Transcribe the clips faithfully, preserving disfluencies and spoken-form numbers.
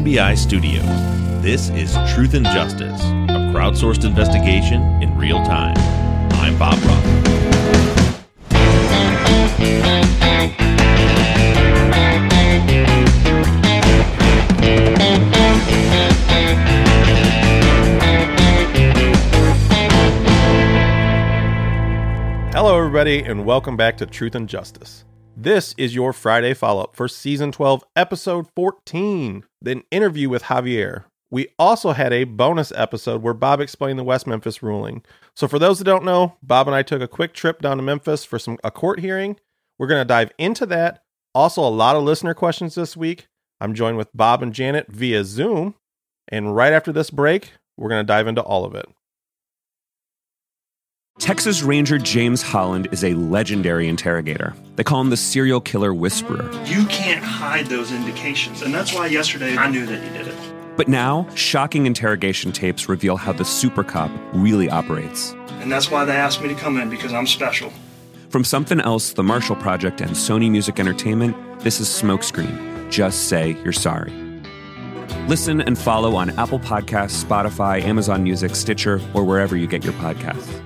B I Studios. This is Truth and Justice, a crowdsourced investigation in real time. I'm Bob Ruff. Hello, everybody, and welcome back to Truth and Justice. This is your Friday follow-up for Season twelve, Episode fourteen, the interview with Javier. We also had a bonus episode where Bob explained the West Memphis ruling. So for those that don't know, Bob and I took a quick trip down to Memphis for some a court hearing. We're going to dive into that. Also, a lot of listener questions this week. I'm joined with Bob and Janet via Zoom. And right after this break, we're going to dive into all of it. Texas Ranger James Holland is a legendary interrogator. They call him the serial killer whisperer. You can't hide those indications, and that's why yesterday I knew that he did it. But now, shocking interrogation tapes reveal how the super cop really operates. And that's why they asked me to come in, because I'm special. From Something Else, The Marshall Project, and Sony Music Entertainment, this is Smokescreen. Just say you're sorry. Listen and follow on Apple Podcasts, Spotify, Amazon Music, Stitcher, or wherever you get your podcasts.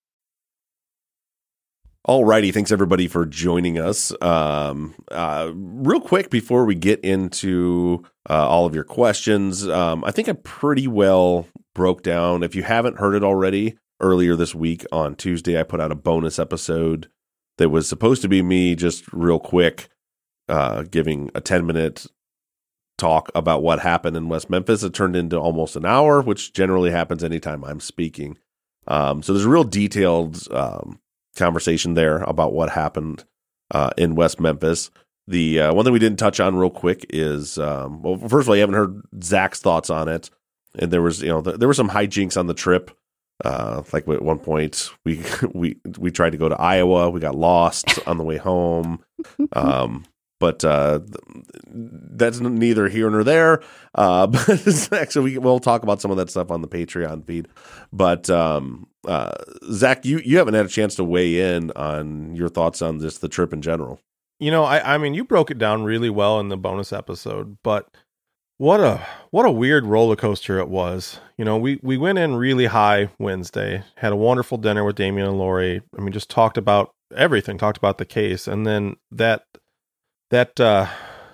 Alrighty, thanks everybody for joining us. Um, uh, real quick before we get into uh, all of your questions, um, I think I pretty well broke down. If you haven't heard it already, earlier this week on Tuesday, I put out a bonus episode that was supposed to be me just real quick uh, giving a ten minute talk about what happened in West Memphis. It turned into almost an hour, which generally happens anytime I'm speaking. Um, so there's a real detailed um, conversation there about what happened uh, in West Memphis. The uh, one thing we didn't touch on real quick is, um, well, first of all, you haven't heard Zach's thoughts on it, and there was, you know, th- there were some hijinks on the trip. Uh, like at one point, we we we tried to go to Iowa, we got lost on the way home, um, but uh, that's neither here nor there. Uh, but actually, we, we'll talk about some of that stuff on the Patreon feed. But um, uh, Zach, you, you haven't had a chance to weigh in on your thoughts on just the trip in general. You know, I, I mean, you broke it down really well in the bonus episode, but what a what a weird roller coaster it was. You know, we, we went in really high Wednesday, had a wonderful dinner with Damien and Lori. I mean, just talked about everything, talked about the case, and then that that uh,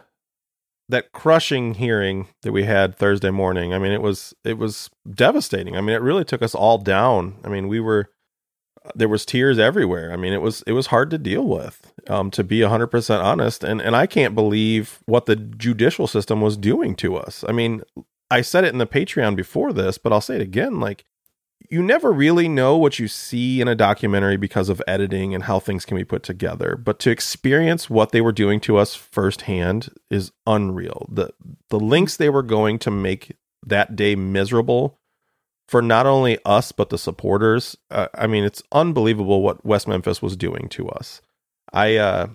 that crushing hearing that we had Thursday morning. I mean, it was it was devastating. I mean, it really took us all down. I mean, we were there was tears everywhere. I mean, it was it was hard to deal with, um, to be one hundred percent honest. And and I can't believe what the judicial system was doing to us. I mean, I said it in the Patreon before this, but I'll say it again. Like, you never really know what you see in a documentary because of editing and how things can be put together. But to experience what they were doing to us firsthand is unreal. The the lengths they were going to make that day miserable for not only us, but the supporters. Uh, I mean, it's unbelievable what West Memphis was doing to us. I, uh,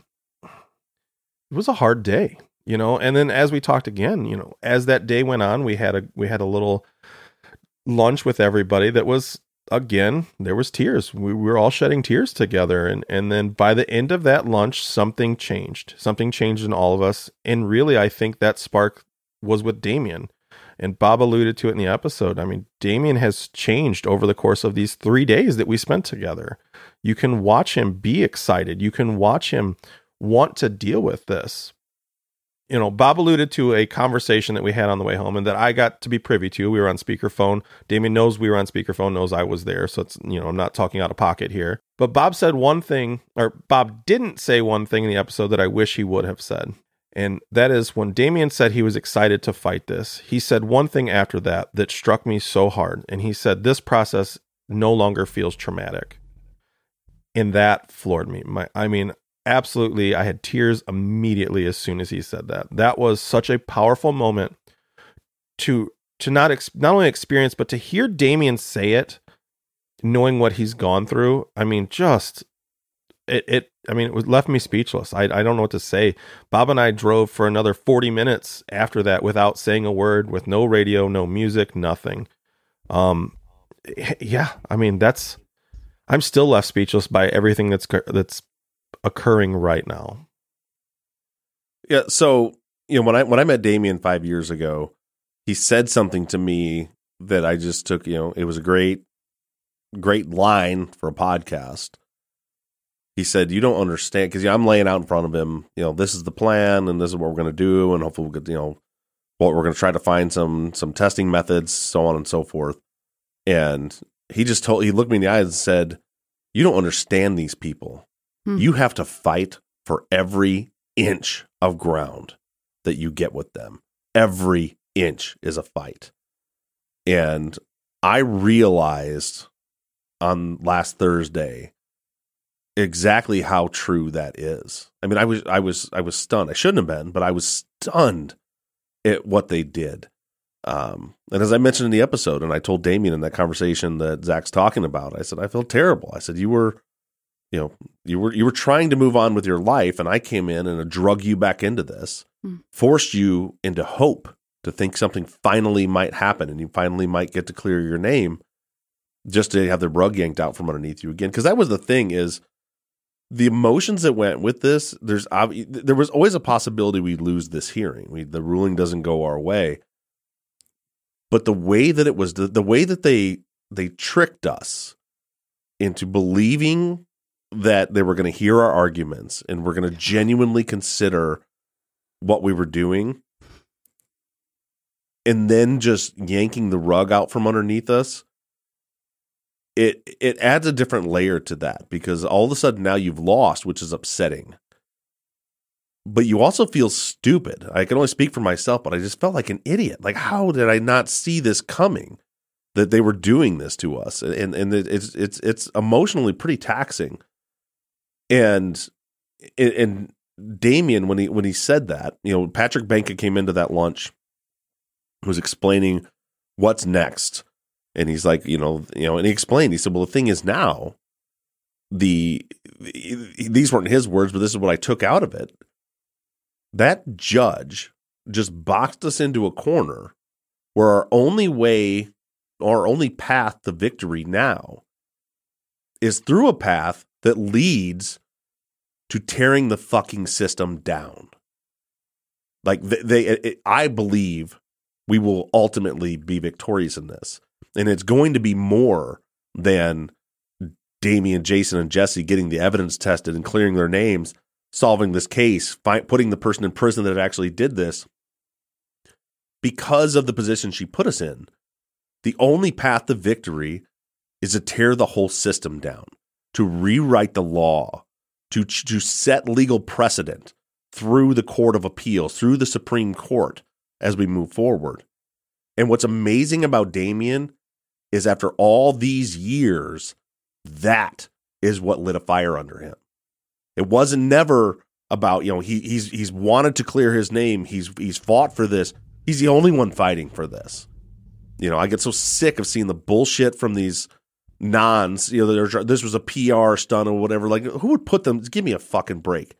it was a hard day, you know, and then as we talked again, you know, as that day went on, we had a, we had a little lunch with everybody that was, again, there was tears. We, we were all shedding tears together. And, and then by the end of that lunch, something changed, something changed in all of us. And really, I think that spark was with Damien. And Bob alluded to it in the episode. I mean, Damien has changed over the course of these three days that we spent together. You can watch him be excited. You can watch him want to deal with this. You know, Bob alluded to a conversation that we had on the way home and that I got to be privy to. We were on speakerphone. Damien knows we were on speakerphone, knows I was there. So it's, you know, I'm not talking out of pocket here. But Bob said one thing, or Bob didn't say one thing in the episode that I wish he would have said. And that is when Damien said he was excited to fight this, he said one thing after that that struck me so hard. And he said, this process no longer feels traumatic. And that floored me. My, I mean, absolutely. I had tears immediately as soon as he said that. That was such a powerful moment to, to not, ex- not only experience, but to hear Damien say it, knowing what he's gone through. I mean, just it, it, I mean, it was left me speechless. I I don't know what to say. Bob and I drove for another forty minutes after that without saying a word, with no radio, no music, nothing. Um, yeah, I mean, that's, I'm still left speechless by everything that's, that's occurring right now. Yeah. So, you know, when I, when I met Damien five years ago, he said something to me that I just took, you know, it was a great, great line for a podcast. He said, you don't understand, because I'm laying out in front of him, you know, this is the plan and this is what we're going to do. And hopefully we'll get, you know, what we're going to try to find some, some testing methods, so on and so forth. And he just told, he looked me in the eyes and said, you don't understand these people. Hmm. You have to fight for every inch of ground that you get with them. Every inch is a fight. And I realized on last Thursday exactly how true that is. I mean, I was, I was, I was stunned. I shouldn't have been, but I was stunned at what they did. Um, and as I mentioned in the episode, and I told Damien in that conversation that Zach's talking about, I said, I feel terrible. I said, you were, you know, you were, you were trying to move on with your life. And I came in and drug you back into this, mm. forced you into hope to think something finally might happen and you finally might get to clear your name, just to have the rug yanked out from underneath you again. Cause that was the thing, is the emotions that went with this. There's, there was always a possibility we'd lose this hearing. We, the ruling doesn't go our way. But the way that it was, the, the way that they they tricked us into believing that they were going to hear our arguments and we're going to genuinely consider what we were doing, and then just yanking the rug out from underneath us, it it adds a different layer to that, because all of a sudden now you've lost, which is upsetting. But you also feel stupid. I can only speak for myself, but I just felt like an idiot. Like, how did I not see this coming? That they were doing this to us, and and it's it's it's emotionally pretty taxing. And and Damien, when he when he said that, you know, Patrick Benka came into that lunch, was explaining what's next, and he's like, you know, you know, and he explained. He said, well, the thing is now, the these weren't his words, but this is what I took out of it. That judge just boxed us into a corner where our only way, our only path to victory now is through a path that leads to tearing the fucking system down. Like they, they it, I believe we will ultimately be victorious in this. And it's going to be more than Damien, Jason, and Jesse getting the evidence tested and clearing their names, solving this case, fi- putting the person in prison that actually did this. Because of the position she put us in, the only path to victory is to tear the whole system down, to rewrite the law, to, to set legal precedent through the Court of Appeals, through the Supreme Court as we move forward. And what's amazing about Damien is after all these years, that is what lit a fire under him. It wasn't never about, you know, he he's he's wanted to clear his name. He's he's fought for this. He's the only one fighting for this. You know, I get so sick of seeing the bullshit from these nons. You know, this was a P R stunt or whatever. Like, who would put them? Give me a fucking break.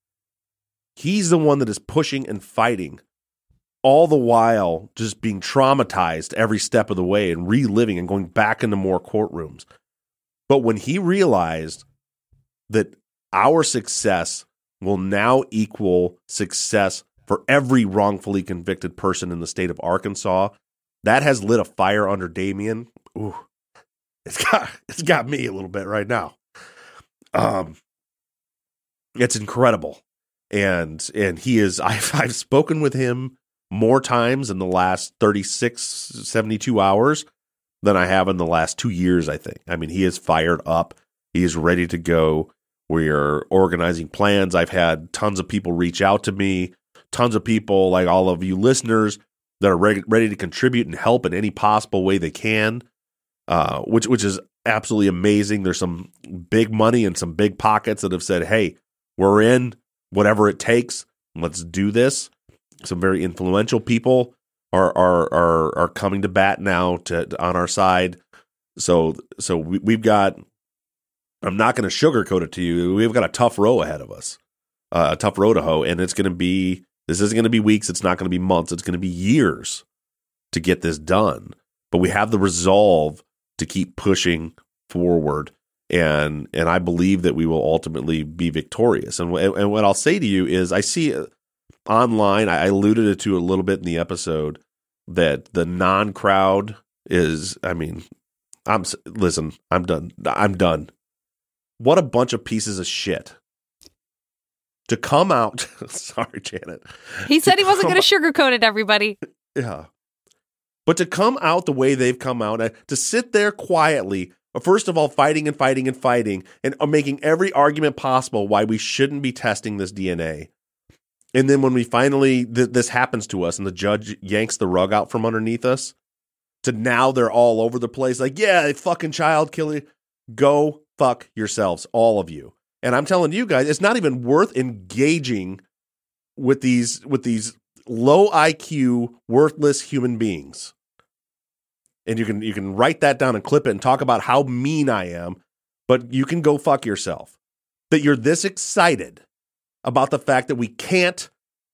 He's the one that is pushing and fighting, all the while just being traumatized every step of the way and reliving and going back into more courtrooms. But when he realized that our success will now equal success for every wrongfully convicted person in the state of Arkansas, that has lit a fire under Damien. Ooh, it's got it's got me a little bit right now. Um, it's incredible, and and he is. I've I've spoken with him more times in the last thirty-six, seventy-two hours than I have in the last two years. I think. I mean, he is fired up. He is ready to go. We are organizing plans. I've had tons of people reach out to me, tons of people like all of you listeners that are ready, ready to contribute and help in any possible way they can, uh, which which is absolutely amazing. There's some big money and some big pockets that have said, hey, we're in, whatever it takes, let's do this. Some very influential people are are are, are coming to bat now to, to on our side. So so we, we've got, I'm not going to sugarcoat it to you. We've got a tough row ahead of us, uh, a tough row to hoe, and it's going to be, this isn't going to be weeks. It's not going to be months. It's going to be years to get this done. But we have the resolve to keep pushing forward, and and I believe that we will ultimately be victorious. And, and what I'll say to you is, I see online, I alluded to a little bit in the episode, that the non-crowd is, I mean, I'm listen, I'm done. I'm done. What a bunch of pieces of shit. To come out, sorry, Janet. He said he wasn't going to sugarcoat it, everybody. Yeah. But to come out the way they've come out, to sit there quietly, first of all, fighting and fighting and fighting, and making every argument possible why we shouldn't be testing this D N A. And then when we finally, th- this happens to us and the judge yanks the rug out from underneath us, to now they're all over the place like, yeah, fucking child killer. Go fuck yourselves, all of you. And I'm telling you guys, it's not even worth engaging with these with these low I Q, worthless human beings. And you can you can write that down and clip it and talk about how mean I am, but you can go fuck yourself. That you're this excited about the fact that we can't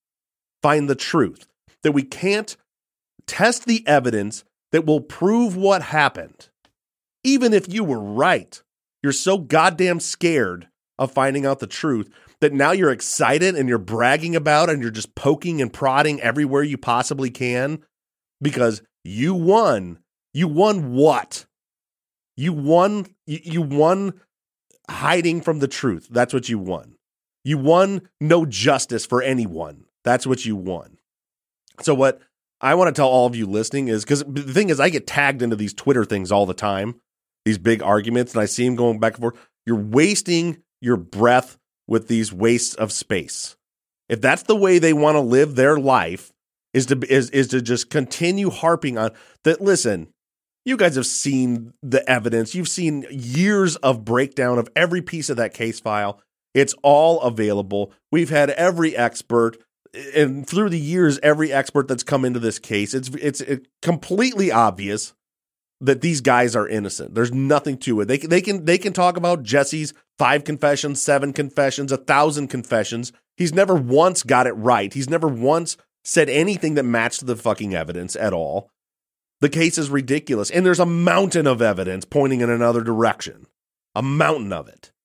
find the truth, that we can't test the evidence that will prove what happened. Even if you were right, you're so goddamn scared of finding out the truth that now you're excited and you're bragging about it and you're just poking and prodding everywhere you possibly can because you won. You won what? You won, you, you won hiding from the truth. That's what you won. You won no justice for anyone. That's what you won. So what I want to tell all of you listening is, because the thing is, I get tagged into these Twitter things all the time, these big arguments, and I see them going back and forth. You're wasting your breath with these wastes of space. If that's the way they want to live their life, is to is is to just continue harping on that. Listen, you guys have seen the evidence. You've seen years of breakdown of every piece of that case file. It's all available. We've had every expert, and through the years, every expert that's come into this case, it's it's completely obvious that these guys are innocent. There's nothing to it. They can, they can, they can talk about Jesse's five confessions, seven confessions, a thousand confessions. He's never once got it right. He's never once said anything that matched the fucking evidence at all. The case is ridiculous. And there's a mountain of evidence pointing in another direction. A mountain of it.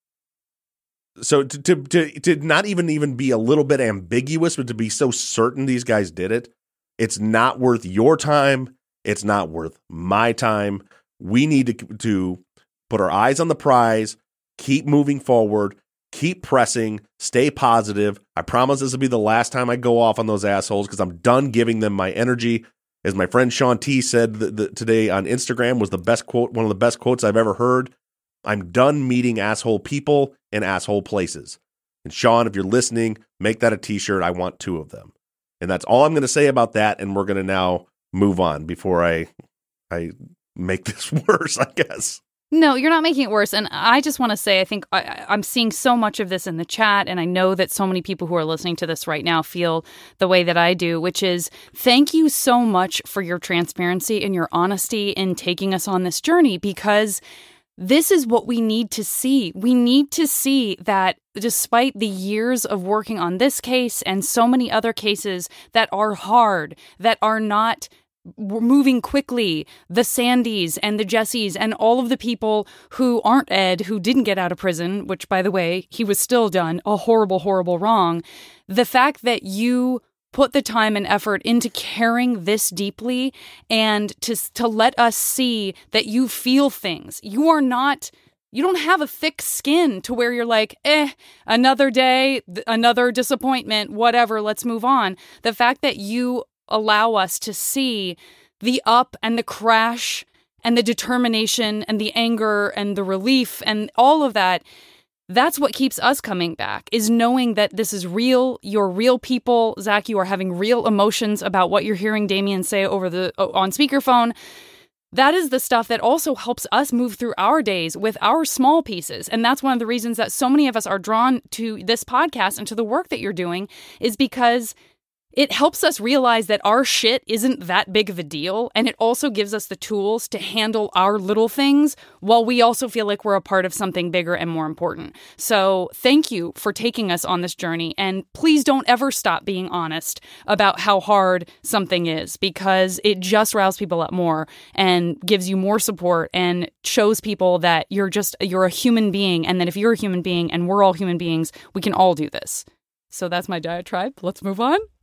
So to, to, to, to not even, even be a little bit ambiguous, but to be so certain these guys did it, it's not worth your time. It's not worth my time. We need to, to put our eyes on the prize, keep moving forward, keep pressing, stay positive. I promise this will be the last time I go off on those assholes because I'm done giving them my energy. As my friend Sean T said the, the, today on Instagram was the best quote, one of the best quotes I've ever heard. I'm done meeting asshole people in asshole places. And Sean, if you're listening, make that a t-shirt. I want two of them. And that's all I'm going to say about that. And we're going to now move on before I I make this worse, I guess. No, you're not making it worse. And I just want to say, I think I, I'm seeing so much of this in the chat, and I know that so many people who are listening to this right now feel the way that I do, which is thank you so much for your transparency and your honesty in taking us on this journey, because this is what we need to see. We need to see that despite the years of working on this case and so many other cases that are hard, that are not moving quickly, the Sandys and the Jessies and all of the people who aren't Ed, who didn't get out of prison, which, by the way, he was still done a horrible, horrible wrong. The fact that you put the time and effort into caring this deeply and to to let us see that you feel things. You are not, you don't have a thick skin to where you're like, eh, another day, th- another disappointment, whatever, let's move on. The fact that you allow us to see the up and the crash and the determination and the anger and the relief and all of that, that's what keeps us coming back, is knowing that this is real. You're real people. Zach, you are having real emotions about what you're hearing Damien say over the on speakerphone. That is the stuff that also helps us move through our days with our small pieces. And that's one of the reasons that so many of us are drawn to this podcast and to the work that you're doing, is because it helps us realize that our shit isn't that big of a deal, and it also gives us the tools to handle our little things while we also feel like we're a part of something bigger and more important. So thank you for taking us on this journey, and please don't ever stop being honest about how hard something is, because it just rouses people up more and gives you more support and shows people that you're just, you're a human being, and that if you're a human being and we're all human beings, we can all do this. So that's my diatribe. Let's move on.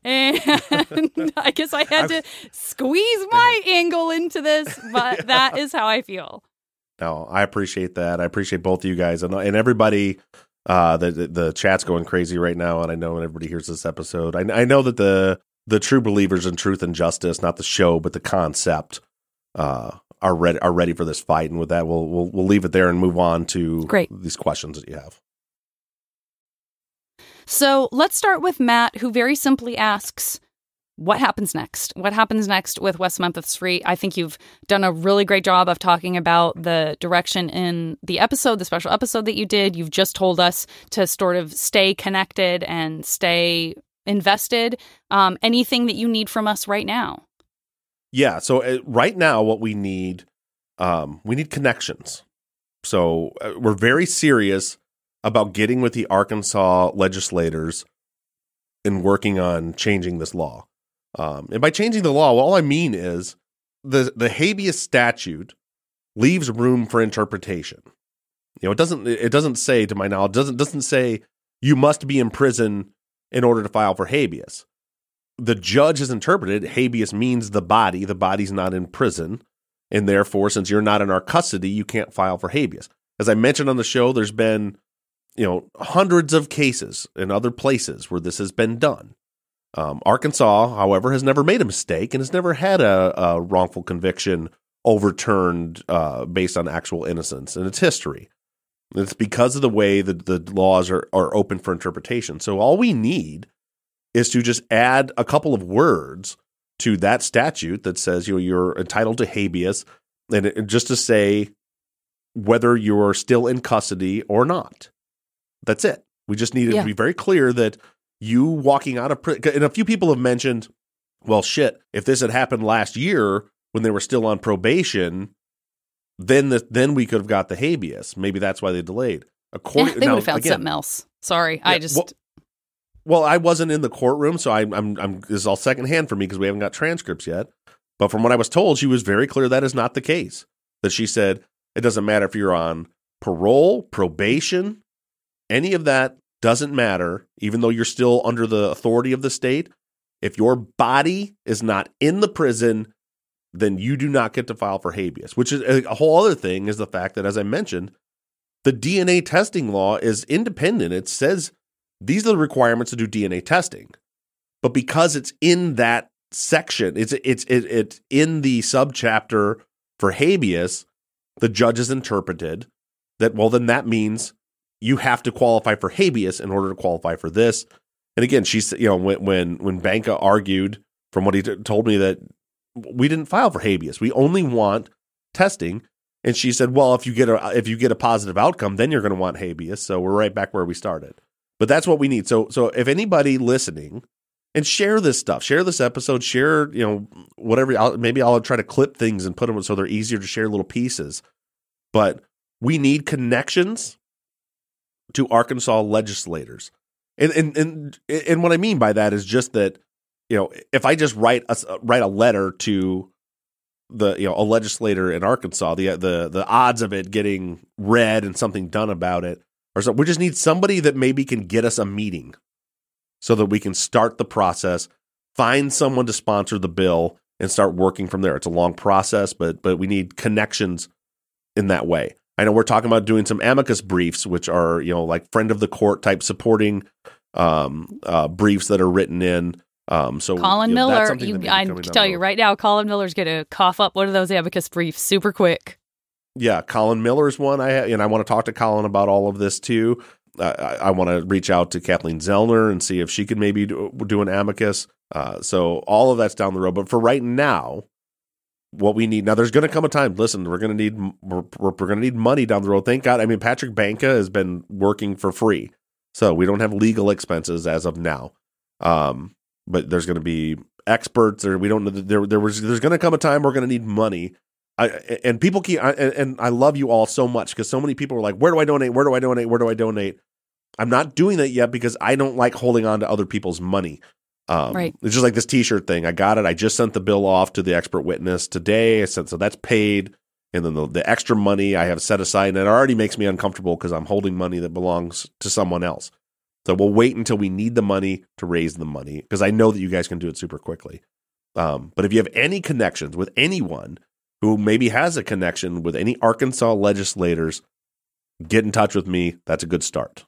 And I guess I had to squeeze my angle into this, but yeah. That is how I feel. No, I appreciate that. I appreciate both of you guys and and everybody. Uh, the, the the chat's going crazy right now, and I know when everybody hears this episode, I, I know that the the true believers in truth and justice, not the show, but the concept, uh, are ready are ready for this fight. And with that, we'll we'll we'll leave it there and move on to Great. These questions that you have. So let's start with Matt, who very simply asks, what happens next? What happens next with West Memphis Free? I think you've done a really great job of talking about the direction in the episode, the special episode that you did. You've just told us to sort of stay connected and stay invested. Um, anything that you need from us right now? Yeah. So uh, right now, what we need, um, we need connections. So uh, we're very serious about getting with the Arkansas legislators and working on changing this law. Um, and by changing the law, all I mean is the the habeas statute leaves room for interpretation. You know, it doesn't it doesn't say, to my knowledge, doesn't doesn't say you must be in prison in order to file for habeas. The judge has interpreted habeas means the body. The body's not in prison, and therefore, since you're not in our custody, you can't file for habeas. As I mentioned on the show, there's been you know hundreds of cases in other places where this has been done. Um, Arkansas, however, has never made a mistake and has never had a, a wrongful conviction overturned uh, based on actual innocence in its history. It's because of the way that the laws are, are open for interpretation. So all we need is to just add a couple of words to that statute that says you know, you're entitled to habeas, and it, just to say whether you're still in custody or not. That's it. We just need it yeah. to be very clear that you walking out of prison, and a few people have mentioned, well, shit, if this had happened last year when they were still on probation, then the, then we could have got the habeas. Maybe that's why they delayed. According, they would have found again, something else. Sorry, yeah, I just. Well, well, I wasn't in the courtroom, so I, I'm, I'm. This is all secondhand for me because we haven't got transcripts yet. But from what I was told, she was very clear that is not the case. That she said it doesn't matter if you're on parole, probation, any of that. Doesn't matter, even though you're still under the authority of the state. If your body is not in the prison, then you do not get to file for habeas, which is a whole other thing is the fact that, as I mentioned, the D N A testing law is independent. It says these are the requirements to do D N A testing. But because it's in that section, it's it's it, it's in the subchapter for habeas, the judge has interpreted that, well, then that means you have to qualify for habeas in order to qualify for this. And again, she said, you know, when when when Banka argued, from what he t- told me, that we didn't file for habeas, we only want testing. And she said, well, if you get a if you get a positive outcome, then you're going to want habeas. So we're right back where we started. But that's what we need. So so if anybody listening, and share this stuff, share this episode, share you know whatever. I'll, maybe I'll try to clip things and put them so they're easier to share little pieces. But we need connections to Arkansas legislators. And, and and and what I mean by that is just that, you know, if I just write a, write a letter to the, you know, a legislator in Arkansas, the the the odds of it getting read and something done about it, or so, we just need somebody that maybe can get us a meeting so that we can start the process, find someone to sponsor the bill, and start working from there. It's a long process, but but we need connections in that way. I know we're talking about doing some amicus briefs, which are, you know, like friend of the court type supporting um, uh, briefs that are written in. Um, so Colin you know, Miller, you, I can tell you right now, Colin Miller's going to cough up one of those amicus briefs super quick. Yeah, Colin Miller's one. I and I want to talk to Colin about all of this too. Uh, I, I want to reach out to Kathleen Zellner and see if she could maybe do, do an amicus. Uh, so all of that's down the road. But for right now, what we need now, there's going to come a time. Listen, we're going to need we're, we're going to need money down the road. Thank God. I mean, Patrick Banka has been working for free, so we don't have legal expenses as of now. Um, but there's going to be experts, or we don't know. There, there was. There's going to come a time we're going to need money. I, and people keep, I, and I love you all so much because so many people are like, where do I donate? Where do I donate? Where do I donate? I'm not doing that yet because I don't like holding on to other people's money. Um, right. It's just like this t-shirt thing. I got it. I just sent the bill off to the expert witness today. I said, so that's paid. And then the, the extra money I have set aside, and it already makes me uncomfortable because I'm holding money that belongs to someone else. So we'll wait until we need the money to raise the money, because I know that you guys can do it super quickly. Um, but if you have any connections with anyone who maybe has a connection with any Arkansas legislators, get in touch with me. That's a good start.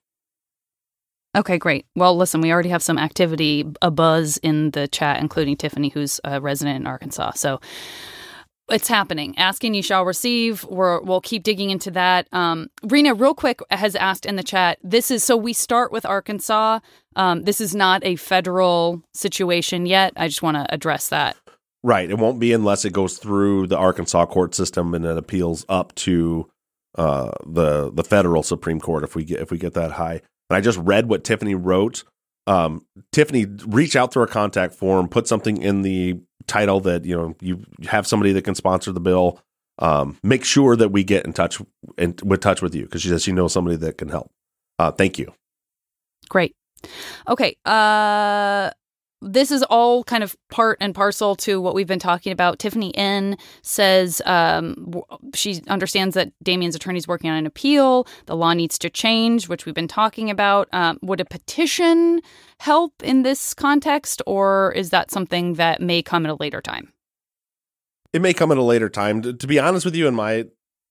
Okay, great. Well, listen, we already have some activity, a buzz in the chat, including Tiffany, who's a resident in Arkansas. So it's happening. Asking you shall receive. We're, we'll keep digging into that. Um, Rena, real quick, has asked in the chat, this is, so we start with Arkansas. Um, this is not a federal situation yet. I just want to address that. Right. It won't be unless it goes through the Arkansas court system and it appeals up to uh, the the federal Supreme Court if we get if we get that high. And I just read what Tiffany wrote. Um, Tiffany, reach out through our contact form, put something in the title that, you know, you have somebody that can sponsor the bill. Um, make sure that we get in touch in, with touch with you, because she says she knows somebody that can help. Uh, thank you. Great. Okay. Uh, this is all kind of part and parcel to what we've been talking about. Tiffany N says um, she understands that Damien's attorney is working on an appeal. The law needs to change, which we've been talking about. Um, would a petition help in this context, or is that something that may come at a later time? It may come at a later time. To, to be honest with you, in my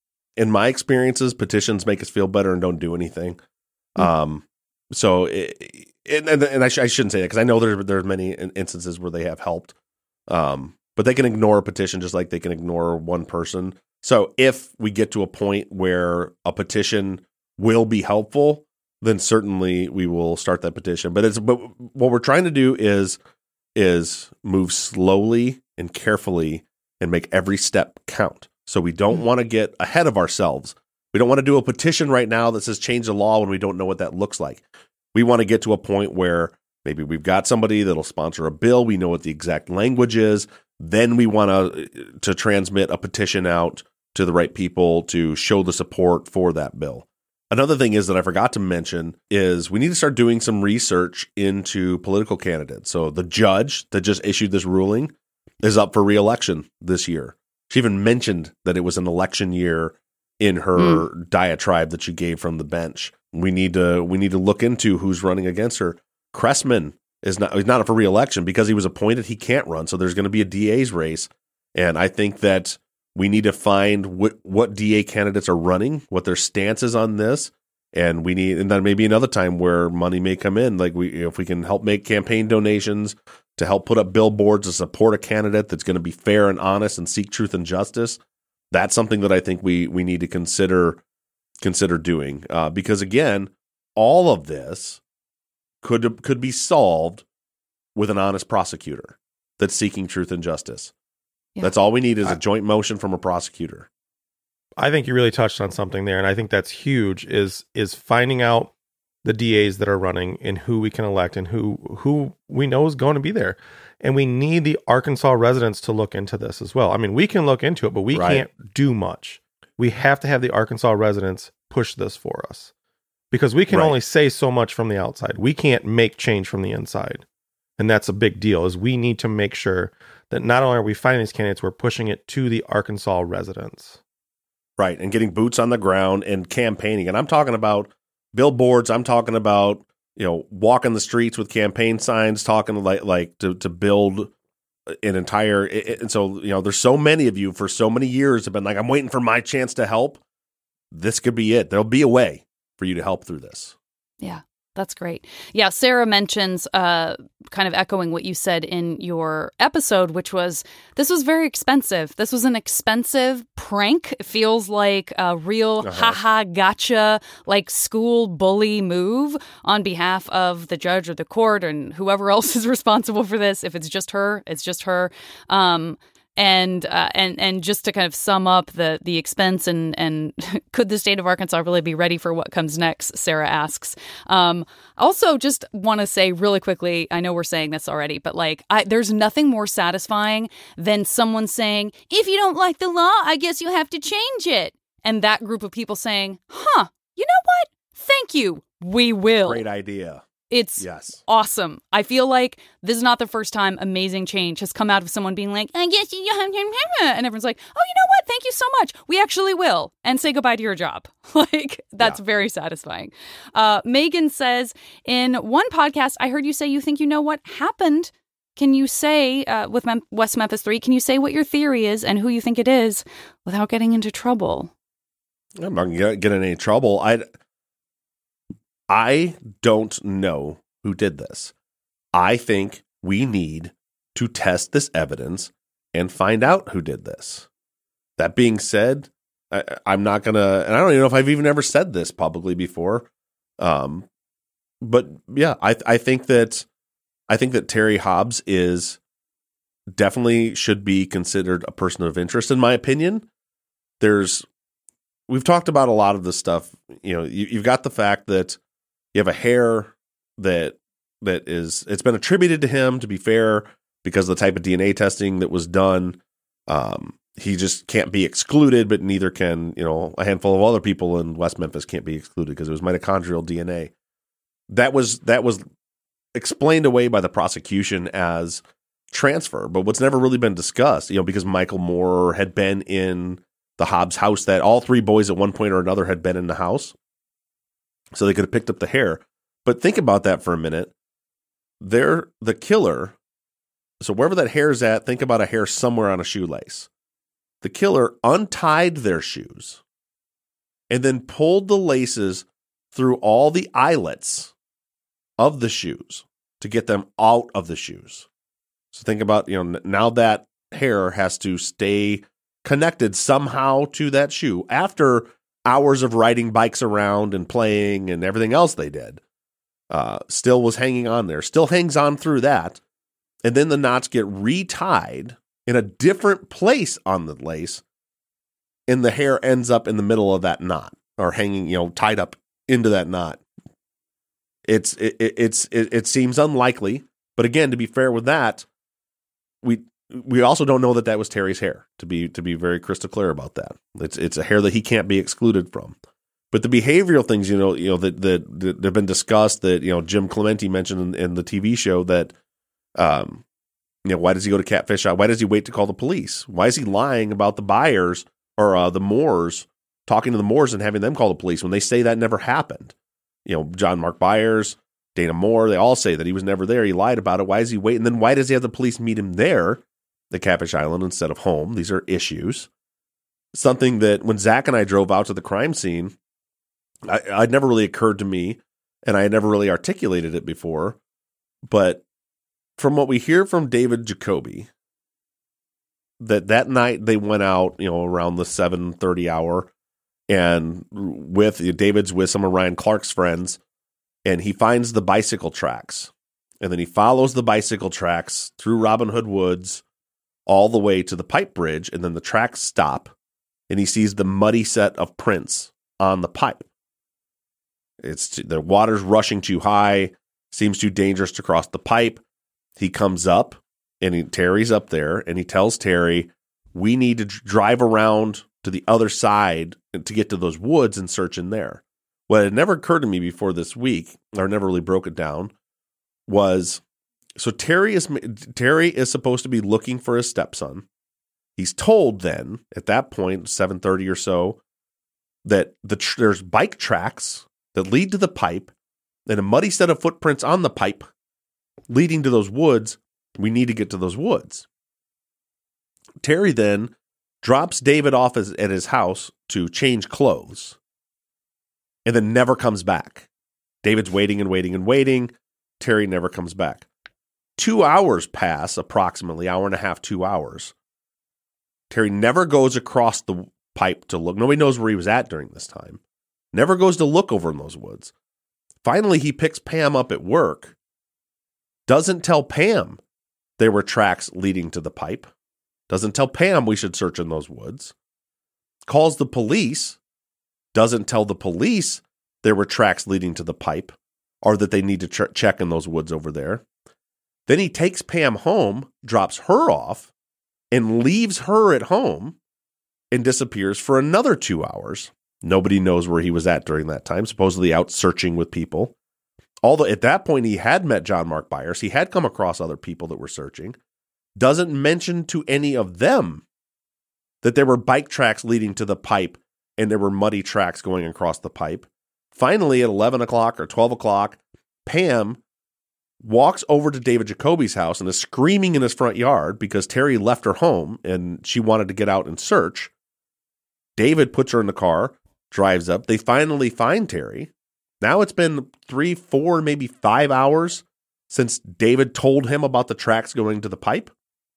in my experiences, petitions make us feel better and don't do anything. Mm-hmm. Um, so, it, it, and, and I, sh- I shouldn't say that, because I know there there's many instances where they have helped. Um, but they can ignore a petition just like they can ignore one person. So if we get to a point where a petition will be helpful, then certainly we will start that petition. But it's but what we're trying to do is is move slowly and carefully and make every step count. So we don't mm-hmm. want to get ahead of ourselves. We don't want to do a petition right now that says change the law when we don't know what that looks like. We want to get to a point where maybe we've got somebody that'll sponsor a bill. We know what the exact language is. Then we want to to transmit a petition out to the right people to show the support for that bill. Another thing is that I forgot to mention is we need to start doing some research into political candidates. So the judge that just issued this ruling is up for re-election this year. She even mentioned that it was an election year in her mm. diatribe that she gave from the bench. We need to we need to look into who's running against her. Cressman is not he's not up for re-election because he was appointed. He can't run, so there's going to be a D A's race, and I think that we need to find what what D A candidates are running, what their stance is on this, and we need and then maybe another time where money may come in, like we if we can help make campaign donations to help put up billboards to support a candidate that's going to be fair and honest and seek truth and justice. That's something that I think we we need to consider consider doing uh, because again, all of this could could be solved with an honest prosecutor that's seeking truth and justice. Yeah. That's all we need is a joint motion from a prosecutor. I think you really touched on something there, and I think that's huge. Is is finding out the D As that are running and who we can elect and who who we know is going to be there. And we need the Arkansas residents to look into this as well. I mean, we can look into it, but we right. can't do much. We have to have the Arkansas residents push this for us because we can right. only say so much from the outside. We can't make change from the inside. And that's a big deal is we need to make sure that not only are we finding these candidates, we're pushing it to the Arkansas residents. Right. And getting boots on the ground and campaigning. And I'm talking about billboards. I'm talking about, you know, walking the streets with campaign signs, talking like like to, to build an entire. And so, you know, there's so many of you for so many years have been like, I'm waiting for my chance to help. This could be it. There'll be a way for you to help through this. Yeah, that's great. Yeah, Sarah mentions, uh, kind of echoing what you said in your episode, which was this was very expensive. This was an expensive prank. It feels like a real uh-huh. haha gotcha, like school bully move on behalf of the judge or the court and whoever else is responsible for this. If it's just her, it's just her. Um, And uh, and and just to kind of sum up the the expense and and could the state of Arkansas really be ready for what comes next? Sarah asks. Um, also, just want to say really quickly, I know we're saying this already, but like, I, there's nothing more satisfying than someone saying, "If you don't like the law, I guess you have to change it," and that group of people saying, "Huh, you know what? Thank you, we will." Great idea. It's Yes. awesome. I feel like this is not the first time amazing change has come out of someone being like, I guess you and everyone's like, oh, you know what? Thank you so much. We actually will. And say goodbye to your job. Like, that's Yeah. very satisfying. Uh, Megan says, in one podcast, I heard you say you think you know what happened. Can you say, uh, with Mem- West Memphis three, can you say what your theory is and who you think it is without getting into trouble? I'm not going to get in any trouble. I I don't know who did this. I think we need to test this evidence and find out who did this. That being said, I, I'm not going to, and I don't even know if I've even ever said this publicly before. Um, but yeah, I I think that I think that Terry Hobbs is definitely should be considered a person of interest, in my opinion. There's, we've talked about a lot of this stuff. You know, you, you've got the fact that you have a hair that that is, it's been attributed to him, to be fair, because of the type of D N A testing that was done. Um, he just can't be excluded, but neither can, you know, a handful of other people in West Memphis can't be excluded because it was mitochondrial D N A. That was that was explained away by the prosecution as transfer, but what's never really been discussed, you know, because Michael Moore had been in the Hobbs house, that all three boys at one point or another had been in the house, so they could have picked up the hair. But think about that for a minute. They're the killer. So wherever that hair's at, think about a hair somewhere on a shoelace. The killer untied their shoes and then pulled the laces through all the eyelets of the shoes to get them out of the shoes. So think about, you know, now that hair has to stay connected somehow to that shoe after hours of riding bikes around and playing and everything else they did. Uh, still was hanging on there, still hangs on through that. And then the knots get retied in a different place on the lace, and the hair ends up in the middle of that knot, or hanging, you know, tied up into that knot. It's it, it's it, it seems unlikely, but again, to be fair with that, we we also don't know that that was Terry's hair. To be to be very crystal clear about that, it's it's a hair that he can't be excluded from. But the behavioral things, you know, you know that that, that have been discussed, that, you know, Jim Clemente mentioned in, in the T V show that, um, you know, why does he go to Catfish Island? Why does he wait to call the police? Why is he lying about the buyers or uh, the Moores, talking to the Moores and having them call the police when they say that never happened? You know, John Mark Byers, Dana Moore, they all say that he was never there. He lied about it. Why is he waiting? Then why does he have the police meet him there, the Catfish Island, instead of home? These are issues. Something that when Zach and I drove out to the crime scene, I, I'd never really occurred to me, and I had never really articulated it before. But from what we hear from David Jacoby, that that night they went out, you know, around the seven thirty hour, and with David's with some of Ryan Clark's friends, and he finds the bicycle tracks, and then he follows the bicycle tracks through Robin Hood Woods all the way to the pipe bridge, and then the tracks stop, and he sees the muddy set of prints on the pipe. It's the water's rushing too high, seems too dangerous to cross the pipe. He comes up, and he, Terry's up there, and he tells Terry, we need to drive around to the other side to get to those woods and search in there. What had never occurred to me before this week, or never really broke it down, was, so Terry is Terry is supposed to be looking for his stepson. He's told then, at that point, seven thirty or so, that the tr- there's bike tracks that lead to the pipe and a muddy set of footprints on the pipe leading to those woods. We need to get to those woods. Terry then drops David off as, at his house to change clothes and then never comes back. David's waiting and waiting and waiting. Terry never comes back. Two hours pass, approximately, hour and a half, two hours. Terry never goes across the pipe to look. Nobody knows where he was at during this time. Never goes to look over in those woods. Finally, he picks Pam up at work. Doesn't tell Pam there were tracks leading to the pipe. Doesn't tell Pam we should search in those woods. Calls the police. Doesn't tell the police there were tracks leading to the pipe, or that they need to ch- check in those woods over there. Then he takes Pam home, drops her off, and leaves her at home, and disappears for another two hours. Nobody knows where he was at during that time, supposedly out searching with people. although at that point he had met John Mark Byers, he had come across other people that were searching, doesn't mention to any of them that there were bike tracks leading to the pipe and there were muddy tracks going across the pipe. Finally, at eleven o'clock or twelve o'clock, Pam walks over to David Jacoby's house and is screaming in his front yard because Terry left her home and she wanted to get out and search. David puts her in the car, drives up. They finally find Terry. Now it's been three, four, maybe five hours since David told him about the tracks going to the pipe.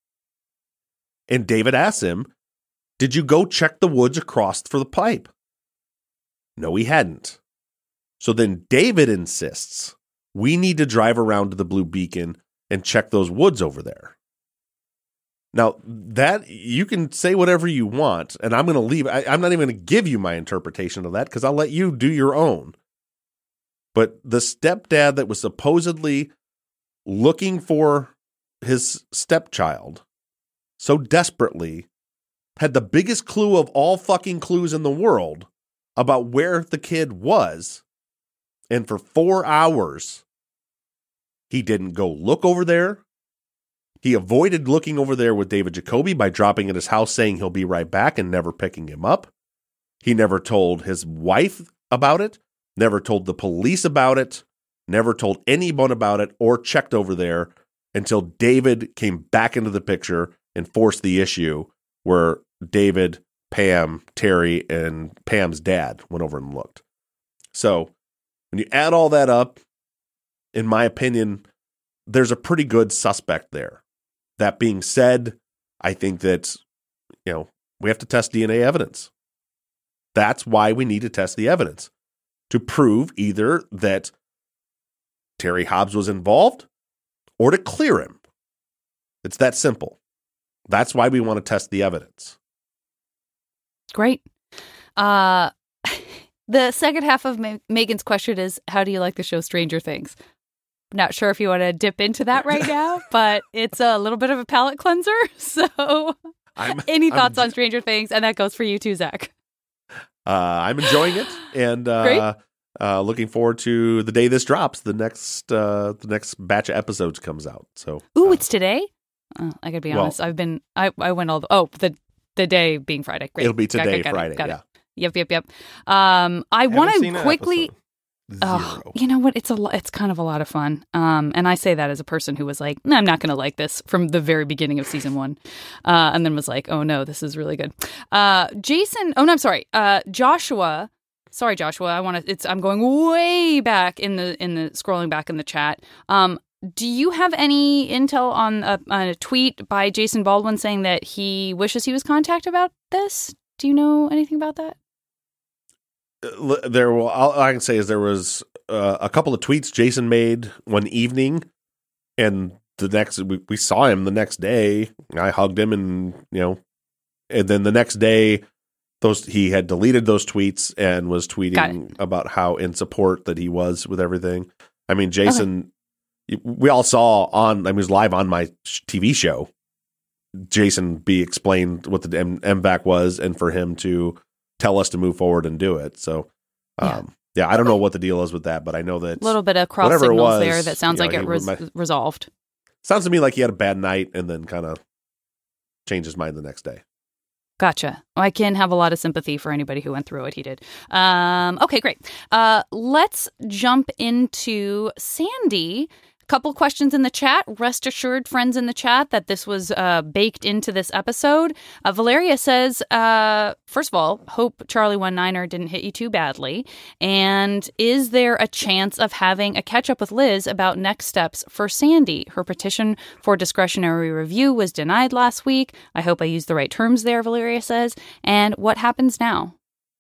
And David asks him, did you go check the woods across for the pipe? No, he hadn't. So then David insists, we need to drive around to the Blue Beacon and check those woods over there. Now, that you can say whatever you want, and I'm going to leave. I, I'm not even going to give you my interpretation of that because I'll let you do your own. But the stepdad that was supposedly looking for his stepchild so desperately had the biggest clue of all fucking clues in the world about where the kid was. And for four hours, he didn't go look over there. He avoided looking over there with David Jacoby by dropping at his house saying he'll be right back and never picking him up. He never told his wife about it, never told the police about it, never told anyone about it or checked over there until David came back into the picture and forced the issue where David, Pam, Terry, and Pam's dad went over and looked. So when you add all that up, in my opinion, there's a pretty good suspect there. That being said, I think that, you know, we have to test D N A evidence. That's why we need to test the evidence to prove either that Terry Hobbs was involved or to clear him. It's that simple. That's why we want to test the evidence. Great. Uh, the second half of Ma- Megan's question is, how do you like the show Stranger Things? Not sure if you want to dip into that right now, but it's a little bit of a palate cleanser. So I'm, any thoughts I'm, on Stranger Things? And that goes for you too, Zach. Uh, I'm enjoying it and uh, uh, looking forward to the day this drops. The next uh, the next batch of episodes comes out. So, Ooh, uh, it's today? Oh, I gotta be well, honest. I've been, I, I went all the, oh, the the day being Friday. Great. It'll be Got- today, got- got it, Friday. got it. Yeah. Yep, yep, yep. Um, I Haven't want seen to an quickly. episode. Oh, Zero. you know what? It's a lo- it's kind of a lot of fun. Um, and I say that as a person who was like, no, I'm not going to like this from the very beginning of season one, uh, and then was like, oh no, this is really good. Uh, Jason. Oh no, I'm sorry. Uh, Joshua. Sorry, Joshua. I want to. It's. I'm going way back in the in the scrolling back in the chat. Um, do you have any intel on a, on a tweet by Jason Baldwin saying that he wishes he was contacted about this? Do you know anything about that? There, well, all I can say is there was uh, a couple of tweets Jason made one evening, and the next we, we saw him the next day. I hugged him, and you know, and then the next day, those he had deleted those tweets and was tweeting about how in support that he was with everything. I mean, Jason, okay. we all saw on. I mean, he was live on my T V show. Jason B explained what the M- MVAC was, and for him to tell us to move forward and do it. So, um, yeah, yeah I don't know what the deal is with that, but I know that a little bit of cross signals was, there that sounds like know, it res- my, resolved. Sounds to me like he had a bad night and then kind of changed his mind the next day. Gotcha. I can have a lot of sympathy for anybody who went through what he did. Um, okay, great. Uh, let's jump into Sandy. Couple questions in the chat. Rest assured, friends in the chat, that this was uh, baked into this episode. Uh, Valeria says, uh, first of all, hope Charlie One Niner didn't hit you too badly. And is there a chance of having a catch up with Liz about next steps for Sandy? Her petition for discretionary review was denied last week. I hope I used the right terms there, Valeria says. And what happens now?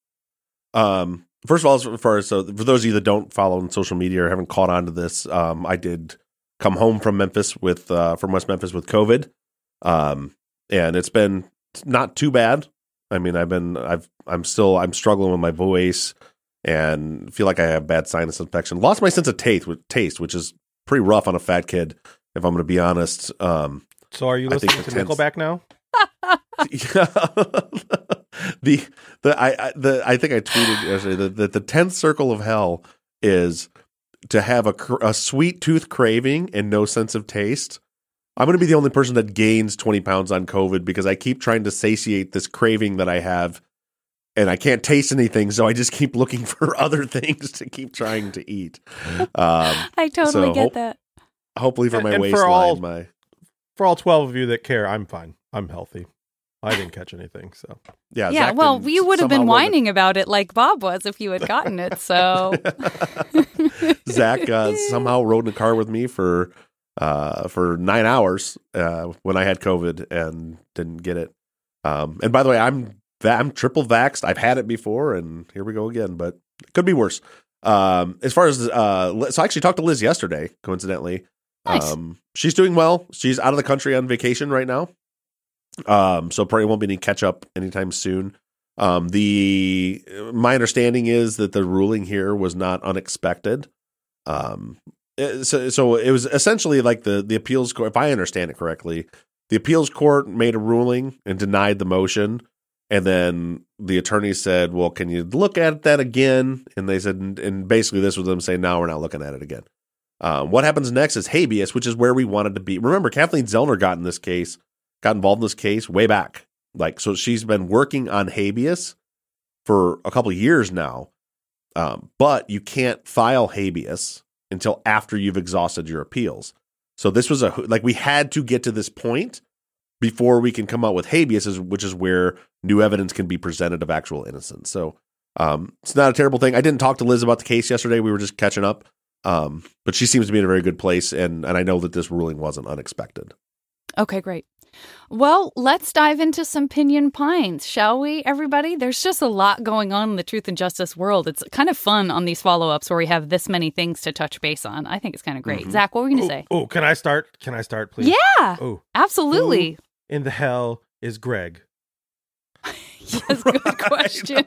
Um. First of all, as far as, so for those of you that don't follow on social media or haven't caught on to this, um, I did come home from Memphis with uh, from West Memphis with COVID, um, and it's been not too bad. I mean, I've been I've I'm still I'm struggling with my voice and feel like I have bad sinus infection. Lost my sense of taste, taste, which is pretty rough on a fat kid, if I'm going to be honest. Um, so, are you listening to tense- Nickelback now? the the I, I the I think I tweeted yesterday that the, the tenth circle of hell is to have a, a sweet tooth craving and no sense of taste. I'm going to be the only person that gains twenty pounds on COVID because I keep trying to satiate this craving that I have, and I can't taste anything, so I just keep looking for other things to keep trying to eat. Um, I totally so get hope, that. Hopefully for And- my and for waistline, all- my For all twelve of you that care, I'm fine. I'm healthy. I didn't catch anything, so yeah. Yeah, Zach well, didn't you would have been somehow roll the- whining about it like Bob was if you had gotten it. So Zach uh, somehow rode in a car with me for uh, for nine hours uh, when I had COVID and didn't get it. Um, and by the way, I'm va- I'm triple vaxxed. I've had it before, and here we go again. But it could be worse. Um, as far as uh, Liz- so I actually talked to Liz yesterday, coincidentally. Nice. Um, she's doing well. She's out of the country on vacation right now. Um, so probably won't be any catch up anytime soon. Um, the my understanding is that the ruling here was not unexpected. Um, it- so so it was essentially like the the appeals court. If I understand it correctly, the appeals court made a ruling and denied the motion, and then the attorney said, "Well, can you look at that again?" And they said, and basically this was them saying, "No, we're not looking at it again." Um, what happens next is habeas, which is where we wanted to be. Remember, Kathleen Zellner got in this case, got involved in this case way back. Like, so she's been working on habeas for a couple of years now. Um, but you can't file habeas until after you've exhausted your appeals. So this was a, like, we had to get to this point before we can come out with habeas, which is where new evidence can be presented of actual innocence. So um, it's not a terrible thing. I didn't talk to Liz about the case yesterday. We were just catching up. Um, but she seems to be in a very good place, and, and I know that this ruling wasn't unexpected. okay, great. Well, let's dive into some Pinyon Pines, shall we, everybody? There's just a lot going on in the truth and justice world. It's kind of fun on these follow-ups where we have this many things to touch base on. I think it's kind of great. Mm-hmm. Zach, what were you going to say? Oh, can I start? Can I start, please? Yeah, Oh, absolutely. who in the hell is Greg? Yes, good question.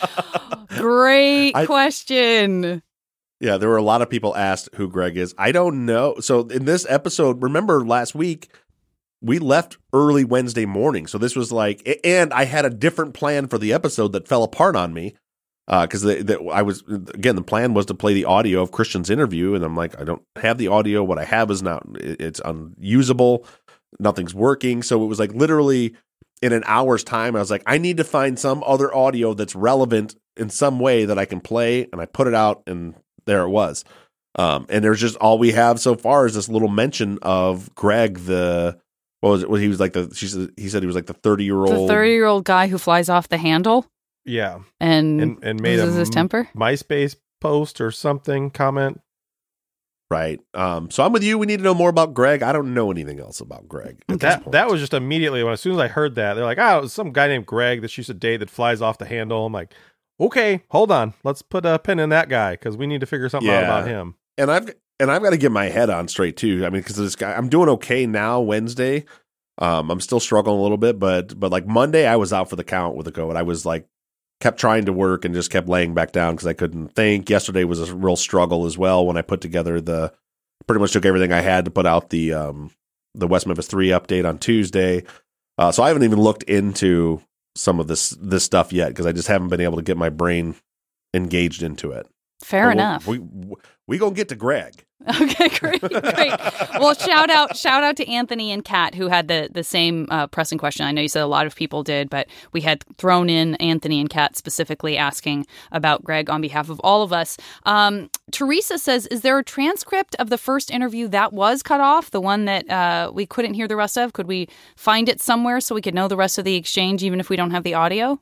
Great I- question. Yeah, there were a lot of people asked who Greg is. I don't know. So in this episode, remember last week, we left early Wednesday morning. So this was like, and I had a different plan for the episode that fell apart on me. Because uh, I was, again, the plan was to play the audio of Christian's interview. And I'm like, I don't have the audio. What I have is not, it's unusable. Nothing's working. So it was like literally in an hour's time, I was like, I need to find some other audio that's relevant in some way that I can play. And I put it out, and there it was. Um, and there's just all we have so far is this little mention of Greg, the, what was it? Well, he was like the, she said, he said he was like the thirty year The old. thirty-year-old guy who flies off the handle Yeah, and, and and made a loses his temper. MySpace post or something comment. Right. Um, so I'm with you. We need to know more about Greg. I don't know anything else about Greg. at this That point. that was just immediately when as soon as I heard that, they're like, "Oh, it was some guy named Greg that she used to date that flies off the handle." I'm like, "Okay, hold on, let's put a pin in that guy because we need to figure something out Yeah. about him." and I've and I've got to get my head on straight too. I mean, because this guy, I'm doing okay now. Wednesday, um, I'm still struggling a little bit, but but like Monday, I was out for the count with the COVID. I was like kept trying to work and just kept laying back down because I couldn't think. Yesterday was a real struggle as well when I put together the pretty much took everything I had to put out the um the West Memphis three update on Tuesday. Uh, so I haven't even looked into some of this this stuff yet because I just haven't been able to get my brain engaged into it. Fair But we'll- enough. We we gonna get to Greg. Okay, great, great. Well, shout out, shout out to Anthony and Kat who had the the same uh, pressing question. I know you said a lot of people did, but we had thrown in Anthony and Kat specifically asking about Greg on behalf of all of us. Um, Teresa says, "Is there a transcript of the first interview that was cut off, the one that uh, we couldn't hear the rest of? Could we find it somewhere so we could know the rest of the exchange, even if we don't have the audio?"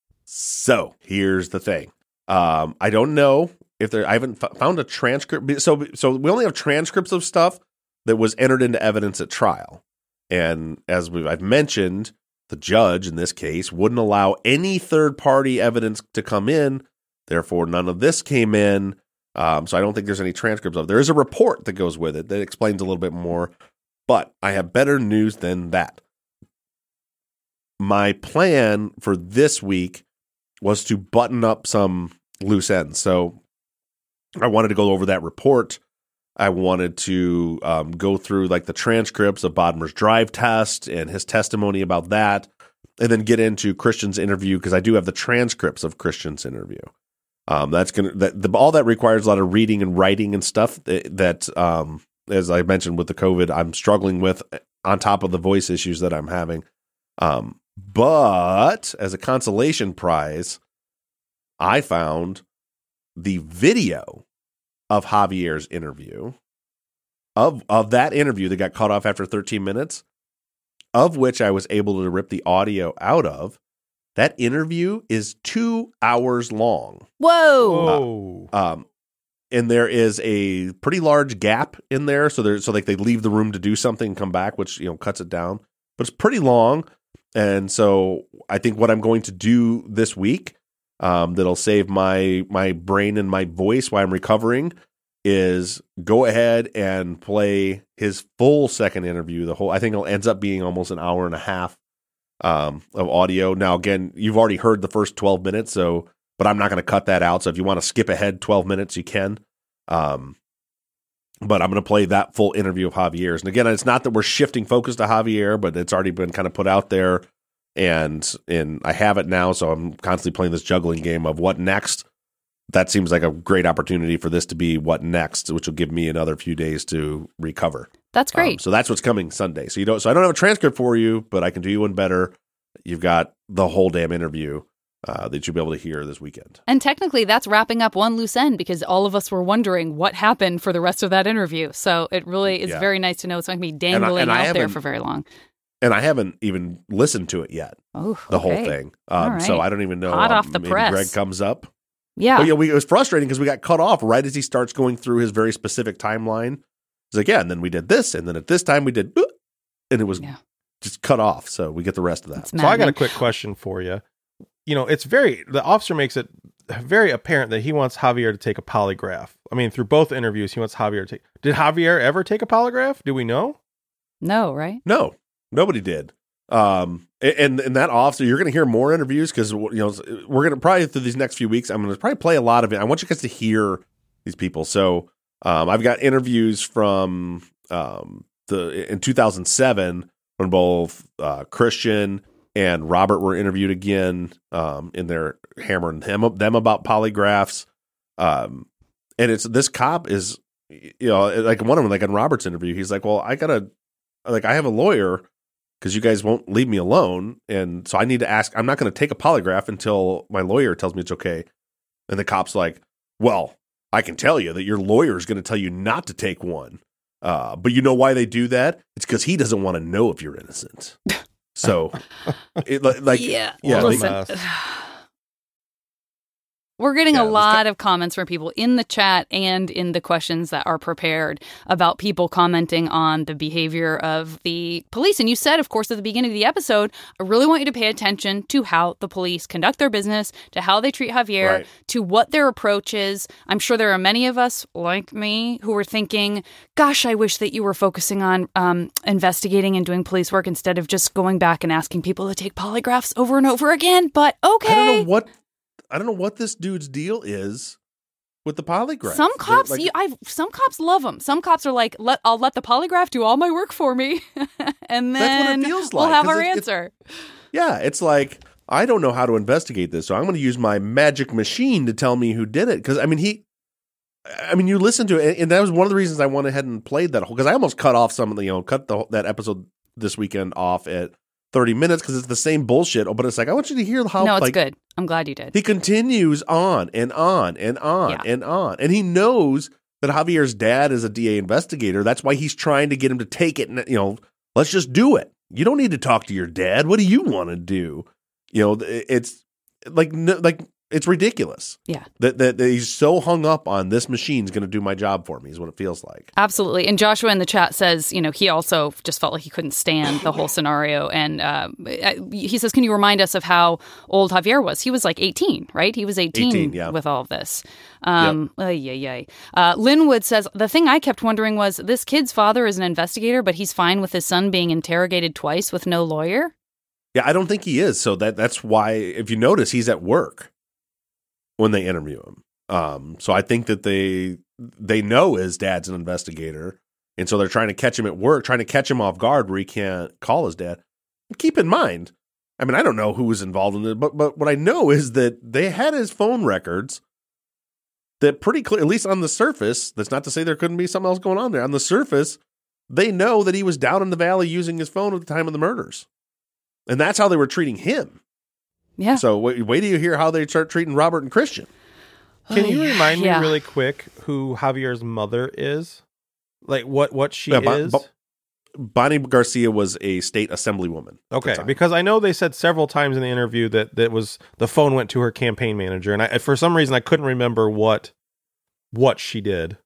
So here's the thing. Um, I don't know if there. I haven't f- found a transcript. So so we only have transcripts of stuff that was entered into evidence at trial. And as we've, I've mentioned, the judge in this case wouldn't allow any third party evidence to come in. Therefore, none of this came in. Um, so I don't think there's any transcripts of it. There is a report that goes with it that explains a little bit more. But I have better news than that. My plan for this week was to button up some loose ends. So I wanted to go over that report. I wanted to um, go through like the transcripts of Bodmer's drive test and his testimony about that, and then get into Christian's interview because I do have the transcripts of Christian's interview. Um, that's gonna that the, all that requires a lot of reading and writing and stuff that, that um, as I mentioned with the COVID, I'm struggling with on top of the voice issues that I'm having. Um, but as a consolation prize, I found the video of Javier's interview of of that interview that got cut off after thirteen minutes, of which I was able to rip the audio out of. That interview is two hours long. Whoa. Whoa. Um, and there is a pretty large gap in there. So there, so like they leave the room to do something and come back, which, you know, cuts it down, but it's pretty long. And so I think what I'm going to do this week, um, that'll save my, my brain and my voice while I'm recovering, is go ahead and play his full second interview. The whole, I think it ends up being almost an hour and a half um, of audio. Now, again, you've already heard the first twelve minutes, so, but I'm not going to cut that out. So if you want to skip ahead twelve minutes, you can. Um, but I'm going to play that full interview of Javier's. And again, it's not that we're shifting focus to Javier, but it's already been kind of put out there, and, and I have it now. So I'm constantly playing this juggling game of what next. That seems like a great opportunity for this to be what next, which will give me another few days to recover. That's great. Um, so that's what's coming Sunday. So you don't. So I don't have a transcript for you, but I can do you one better. You've got the whole damn interview uh, that you'll be able to hear this weekend. And technically, that's wrapping up one loose end because all of us were wondering what happened for the rest of that interview. So it really is Yeah. very nice to know it's not going to be dangling and I out there haven't- for very long. And I haven't even listened to it yet. Oh, The okay. whole thing. All Um, right. So I don't even know. Hot um, off the maybe press. Greg comes up. Yeah. But yeah, we, it was frustrating because we got cut off right as he starts going through his very specific timeline. It's like, yeah, and then we did this, and then at this time we did, boop, and it was Yeah. just cut off. So we get the rest of that. It's So I got a maddening. quick question for you. You know, it's very, the officer makes it very apparent that he wants Javier to take a polygraph. I mean, through both interviews, he wants Javier to take. Did Javier ever take a polygraph? Do we know? No, right? No, nobody did. Um, and and that officer, you're going to hear more interviews because, you know, we're going to probably through these next few weeks, I'm going to probably play a lot of it. I want you guys to hear these people. So um, I've got interviews from um, the in two thousand seven when both uh, Christian and Robert were interviewed again, um, in their hammering them, them about polygraphs. Um, and it's this cop is, you know, like one of them, like in Robert's interview, he's like, well, I got to, like, I have a lawyer because you guys won't leave me alone. And so I need to ask, I'm not going to take a polygraph until my lawyer tells me it's okay. And the cop's like, well, I can tell you that your lawyer is going to tell you not to take one. Uh, but you know why they do that? It's because he doesn't want to know if you're innocent. So, it, like, yeah. yeah, What a they- Listen, mess. we're getting Yeah, a this lot guy- of comments from people in the chat and in the questions that are prepared about people commenting on the behavior of the police. And you said, of course, at the beginning of the episode, I really want you to pay attention to how the police conduct their business, to how they treat Javier, Right. to what their approach is. I'm sure there are many of us, like me, who are thinking, gosh, I wish that you were focusing on um, investigating and doing police work instead of just going back and asking people to take polygraphs over and over again. But okay. I don't know what I don't know what this dude's deal is with the polygraph. Some They're cops, like- you, I some cops love them. Some cops are like, let I'll let the polygraph do all my work for me, and That's what it then feels we'll like, have 'cause our it's- it's- answer. yeah, it's like, I don't know how to investigate this, so I'm going to use my magic machine to tell me who did it. Because I mean, he, I mean, you listen to it, and that was one of the reasons I went ahead and played that whole. Because I almost cut off some of the, you know, cut the that episode this weekend off at thirty minutes because it's the same bullshit. But it's like, I want you to hear how no, it's like, good. I'm glad you did. he continues on and on and on Yeah. and on. And he knows that Javier's dad is a D A investigator. That's why he's trying to get him to take it. And, you know, let's just do it. You don't need to talk to your dad. What do you want to do? You know, it's like, like, it's ridiculous. Yeah. That, that, that he's so hung up on this machine's going to do my job for me is what it feels like. Absolutely. And Joshua in the chat says, you know, he also just felt like he couldn't stand the whole scenario. And uh, he says, can you remind us of how old Javier was? He was like eighteen, right? He was eighteen, eighteen, yeah. with all of this. Um, yep. Ay, ay, ay. Uh, Linwood says, the thing I kept wondering was, this kid's father is an investigator, but he's fine with his son being interrogated twice with no lawyer? Yeah, I don't think he is. So that that's why, if you notice, he's at work when they interview him. Um, so I think that they they know his dad's an investigator, and so they're trying to catch him at work, trying to catch him off guard where he can't call his dad. Keep in mind, I mean, I don't know who was involved in it, but but what I know is that they had his phone records that pretty clear, at least on the surface, that's not to say there couldn't be something else going on there. On the surface, they know that he was down in the valley using his phone at the time of the murders. And that's how they were treating him. Yeah. So wait, wait till you hear how they start treating Robert and Christian. Can you remind Yeah. me really quick who Javier's mother is? Like what, what she Yeah, Bon- is? Bon- Bonnie Garcia was a state assemblywoman. at the Okay, time. because I know they said several times in the interview that that was the phone went to her campaign manager, and I for some reason I couldn't remember what what she did.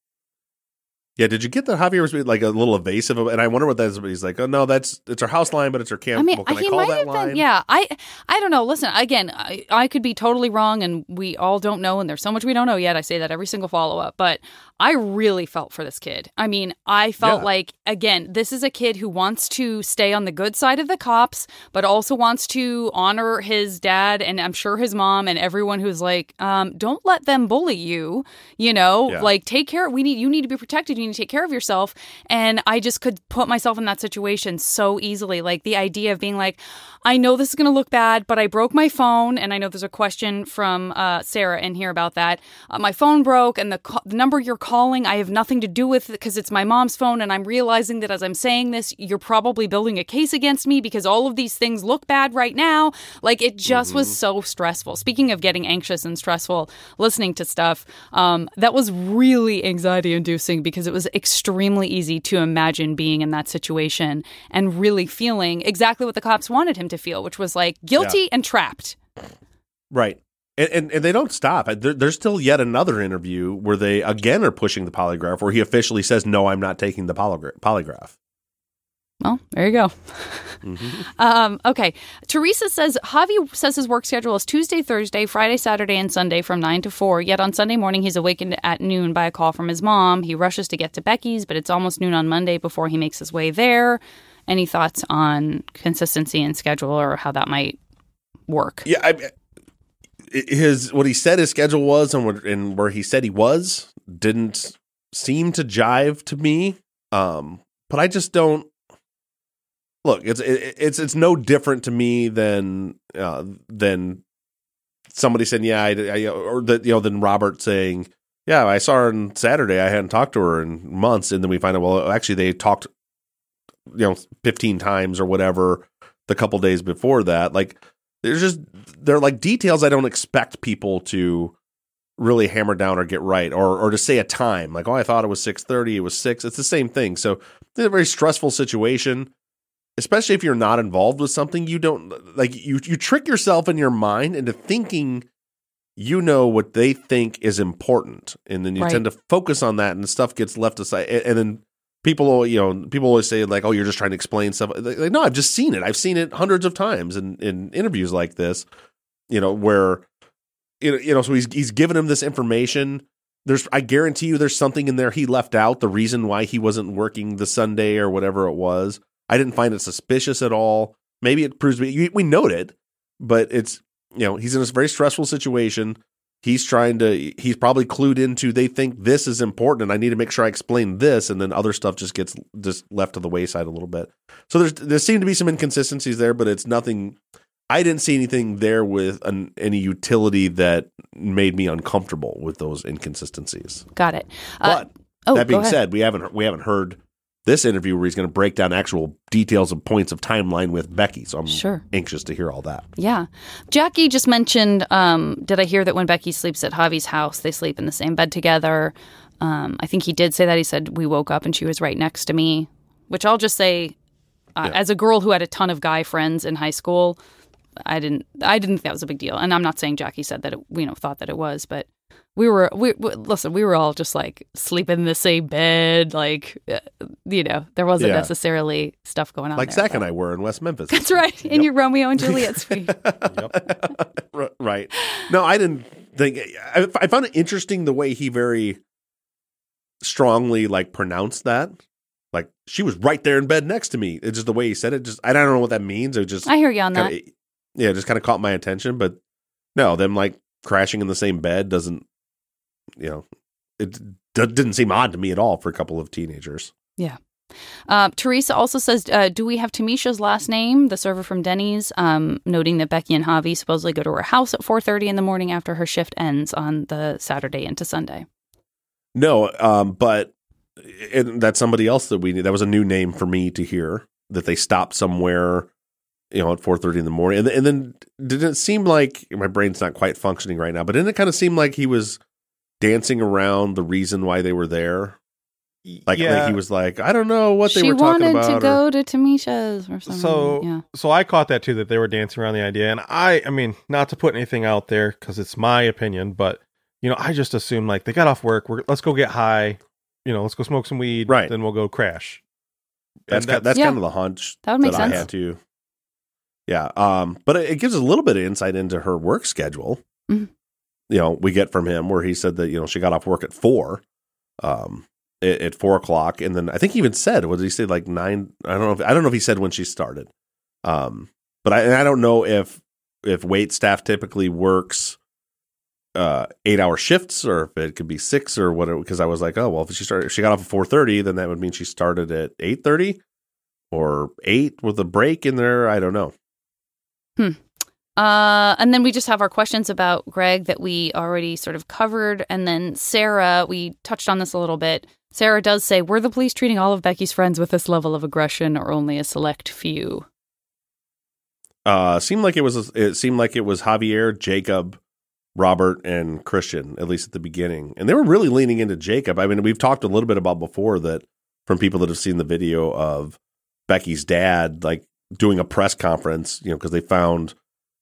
Yeah, did you get that Javier was like a little evasive? And I wonder what that is. But he's like, oh, no, that's it's her house line, but it's her camp. I mean, well, can he I call might that have line? been. Yeah, I, I don't know. Listen, again, I, I could be totally wrong, and we all don't know, and there's so much we don't know yet. I say that every single follow up, but I really felt for this kid. I mean, I felt Yeah. like, again, this is a kid who wants to stay on the good side of the cops, but also wants to honor his dad and I'm sure his mom and everyone who's like, um, don't let them bully you. You know, Yeah. like take care. We need you need to be protected. You need to take care of yourself. And I just could put myself in that situation so easily. Like the idea of being like, I know this is going to look bad, but I broke my phone. And I know there's a question from uh, Sarah in here about that. Uh, my phone broke and the, co- the number you're calling, I have nothing to do with because it's my mom's phone. And I'm realizing that as I'm saying this, you're probably building a case against me because all of these things look bad right now. Like it just mm-hmm. was so stressful. Speaking of getting anxious and stressful, listening to stuff, um, that was really anxiety inducing because it was extremely easy to imagine being in that situation and really feeling exactly what the cops wanted him to feel, which was like guilty Yeah. and trapped. Right. And, and and they don't stop. There, there's still yet another interview where they again are pushing the polygraph, where he officially says, "No, I'm not taking the polygra- polygraph." Well, there you go. Mm-hmm. um, okay. Teresa says, Javi says his work schedule is Tuesday, Thursday, Friday, Saturday, and Sunday from nine to four. Yet on Sunday morning, he's awakened at noon by a call from his mom. He rushes to get to Becky's, but it's almost noon on Monday before he makes his way there. Any thoughts on consistency and schedule or how that might work? Yeah, I, his what he said his schedule was and, what, and where he said he was didn't seem to jive to me. Um, but I just don't. Look, it's it, it's it's no different to me than uh, than somebody saying, yeah, I, I, or that you know, than Robert saying, yeah, I saw her on Saturday. I hadn't talked to her in months, and then we find out, well, actually, they talked, you know, fifteen times or whatever the couple days before that. Like, there's just they're like details I don't expect people to really hammer down or get right, or or to say a time. Like, oh, I thought it was six thirty. It was six. It's the same thing. So it's a very stressful situation. Especially if you're not involved with something, you don't like you. You trick yourself in your mind into thinking you know what they think is important, and then you Right. tend to focus on that, and stuff gets left aside. And, and then people, you know, people always say like, "Oh, you're just trying to explain stuff." Like, like, no, I've just seen it. I've seen it hundreds of times in, in interviews like this. You know, where you know, you know, so he's he's given him this information. There's, I guarantee you, there's something in there he left out. The reason why he wasn't working the Sunday or whatever it was. I didn't find it suspicious at all. Maybe it proves to be, we know it, but it's, you know, he's in this very stressful situation. He's trying to, he's probably clued into, they think this is important and I need to make sure I explain this. And then other stuff just gets just left to the wayside a little bit. So there's, there seem to be some inconsistencies there, but it's nothing, I didn't see anything there with an, any utility that made me uncomfortable with those inconsistencies. Got it. Uh, But oh, that being go ahead. said, we haven't, we haven't heard this interview where he's going to break down actual details and points of timeline with Becky. So I'm Sure. anxious to hear all that. Yeah. Jackie just mentioned, um, did I hear that when Becky sleeps at Javi's house, they sleep in the same bed together? Um, I think he did say that. He said, we woke up and she was right next to me, which I'll just say, uh, Yeah. as a girl who had a ton of guy friends in high school, I didn't, I didn't think that was a big deal. And I'm not saying Jackie said that, it, you know, thought that it was, but we were, we, we listen, we were all just like sleeping in the same bed. Like, uh, you know, there wasn't Yeah. necessarily stuff going on Like there, Zach but- and I were in West Memphis. That's right. In Yep. your Romeo and Juliet suite. Right. No, I didn't think, I, I found it interesting the way he very strongly like pronounced that. Like, she was right there in bed next to me. It's just the way he said it. Just, I don't know what that means. It just, I hear you on that. kinda, yeah, it just kind of caught my attention. But no, them like crashing in the same bed doesn't, you know, it d- didn't seem odd to me at all for a couple of teenagers. Yeah. Uh, Teresa also says, uh, do we have Tamisha's last name, the server from Denny's, um, noting that Becky and Javi supposedly go to her house at four thirty in the morning after her shift ends on the Saturday into Sunday. No, um, but it, that's somebody else that we that was a new name for me to hear, that they stopped somewhere, you know, at four thirty in the morning. And, and then didn't it seem like, my brain's not quite functioning right now, but didn't it kind of seem like he was dancing around the reason why they were there? Like, yeah. like he was like, I don't know what they she were talking about. She wanted to or, go to Tamisha's or something. So, yeah. so I caught that too, that they were dancing around the idea. And I, I mean, not to put anything out there because it's my opinion, but, you know, I just assumed like they got off work. We're, let's go get high. You know, let's go smoke some weed. Right. Then we'll go crash. That's, that's, kind, that's yeah. kind of the hunch that, would make that sense. I had to. Yeah. Um, but it, it gives us a little bit of insight into her work schedule. Mm-hmm. You know, we get from him where he said that, you know, she got off work at four. Um, at four o'clock, and then I think he even said, what did he say, like nine? I don't know. If, I don't know if he said when she started. Um, but I, and I don't know if if wait staff typically works uh, eight hour shifts, or if it could be six or whatever. Because I was like, oh well, if she started, if she got off at four thirty, then that would mean she started at eight thirty or eight with a break in there. I don't know. Hmm. Uh, and then we just have our questions about Greg that we already sort of covered. And then Sarah, we touched on this a little bit. Sarah does say, were the police treating all of Becky's friends with this level of aggression or only a select few? Uh, seemed like it was, it seemed like it was Javier, Jacob, Robert, and Christian, at least at the beginning. And they were really leaning into Jacob. I mean, we've talked a little bit about before that from people that have seen the video of Becky's dad, like doing a press conference, you know, because they found